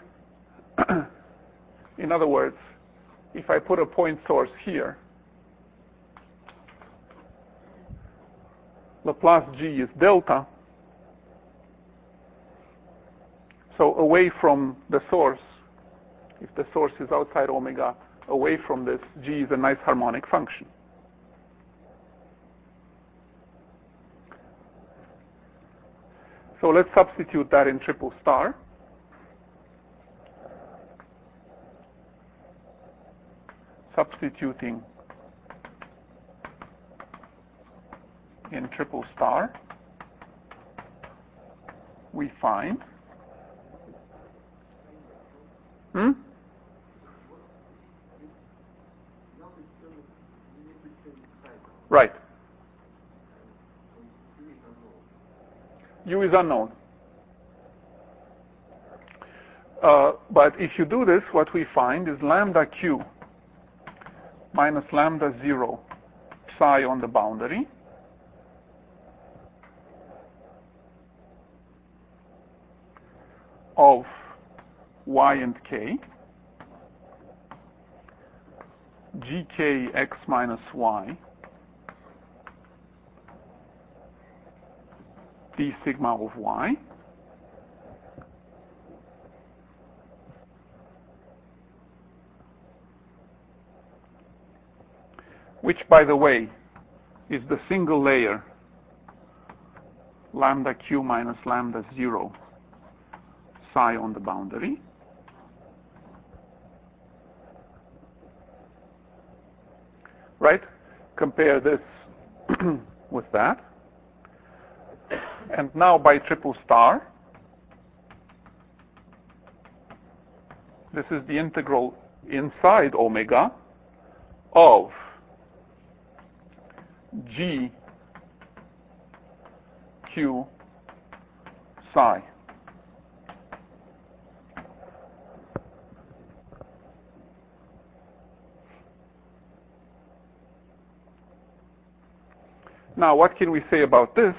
In other words, if I put a point source here, Laplace G is delta. So away from the source, if the source is outside omega, away from this, G is a nice harmonic function. So let's substitute that in triple star. Substituting in triple star, we find, hmm? Right. U is unknown. Uh, but if you do this, what we find is lambda Q minus lambda zero psi on the boundary of Y and K, G K X minus Y, d sigma of Y, which, by the way, is the single layer lambda Q minus lambda zero psi on the boundary. Right? Compare this with that. And now by triple star, this is the integral inside omega of G Q psi. Now, what can we say about this?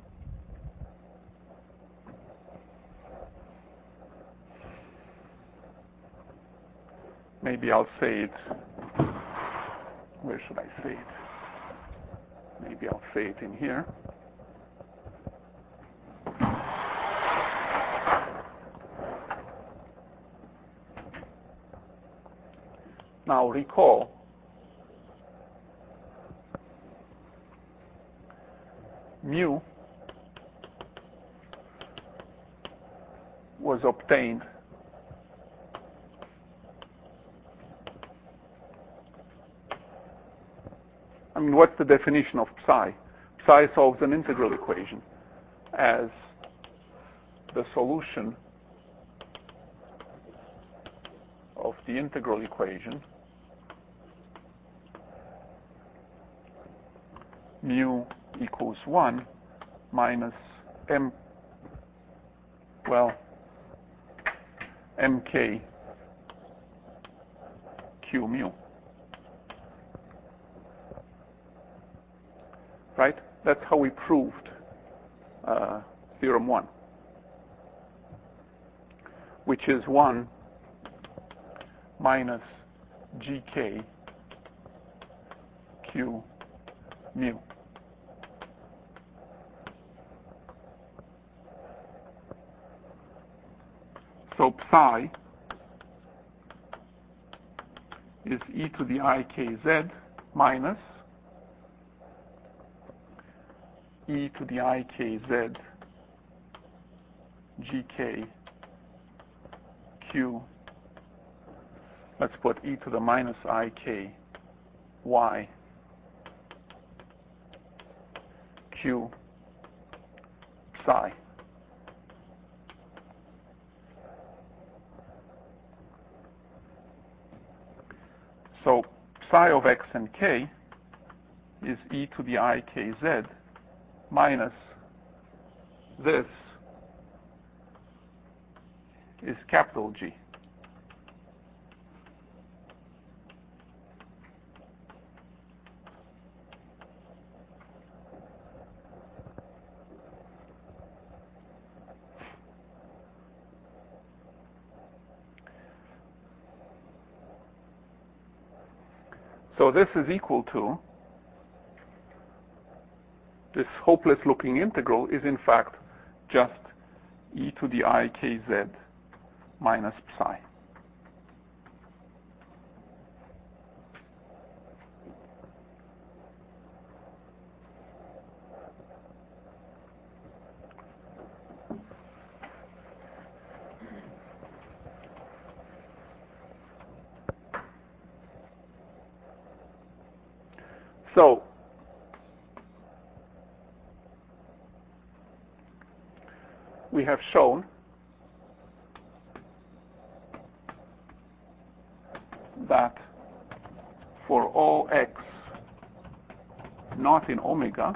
Maybe I'll say it. Where should I say it? Maybe I'll say it in here. Now recall mu was obtained I mean, what's the definition of psi? Psi solves an integral equation as the solution of the integral equation mu equals one minus m, well, mk q mu. Right? That's how we proved uh, theorem one, which is one minus gk q mu. So psi is e to the I k z minus e to the I k z gk q, let's put e to the minus I k y q psi. So psi of x and k is e to the I k z minus this is capital G. So this is equal to, this hopeless looking integral is in fact just e to the I k z minus psi. So we have shown that for all x not in omega,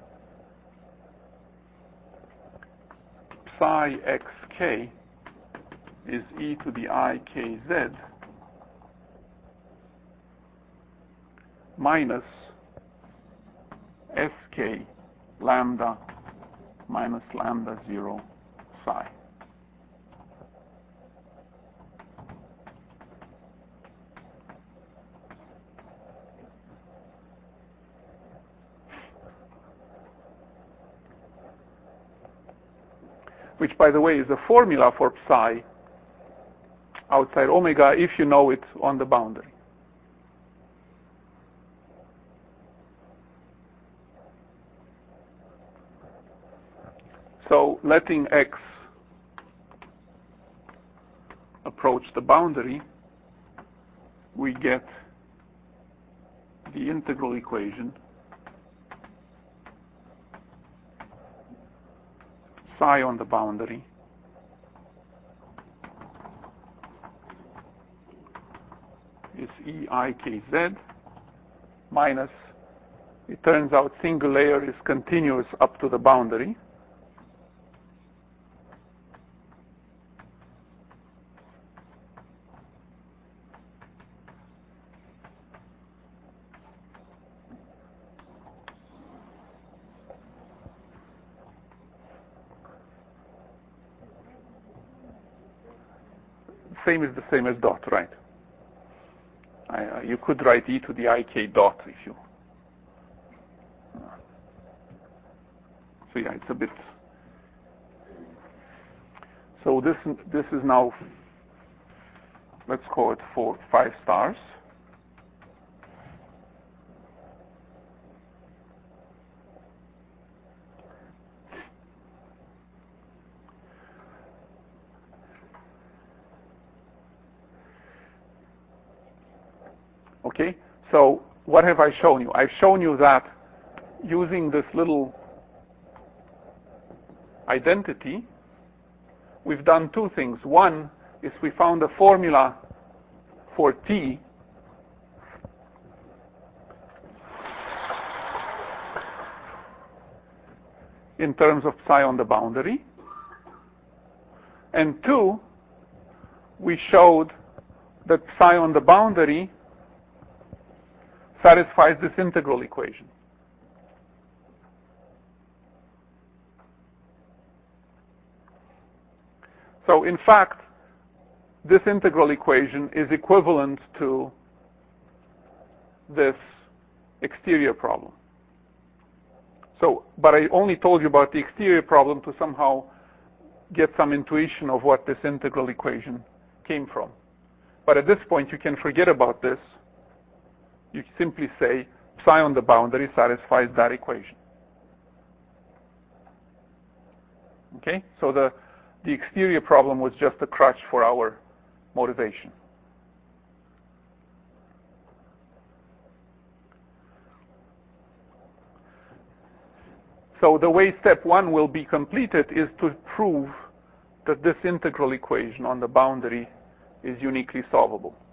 psi xk is e to the I k z minus sk lambda minus lambda zero psi. Which, by the way, is a formula for psi outside omega if you know it on the boundary. So letting x approach the boundary, we get the integral equation psi on the boundary is e I k z minus, it turns out single layer is continuous up to the boundary, same is the same as dot, right? I, uh, you could write e to the I k dot if you. Uh, so yeah, it's a bit. So this this is now, let's call it for five stars. Okay, so what have I shown you? I've shown you that using this little identity, we've done two things. One is we found a formula for T in terms of psi on the boundary. And two, we showed that psi on the boundary satisfies this integral equation. So in fact, this integral equation is equivalent to this exterior problem. So, but I only told you about the exterior problem to somehow get some intuition of what this integral equation came from. But at this point, you can forget about this. You simply say psi on the boundary satisfies that equation. Okay? So the, the exterior problem was just a crutch for our motivation. So the way step one will be completed is to prove that this integral equation on the boundary is uniquely solvable.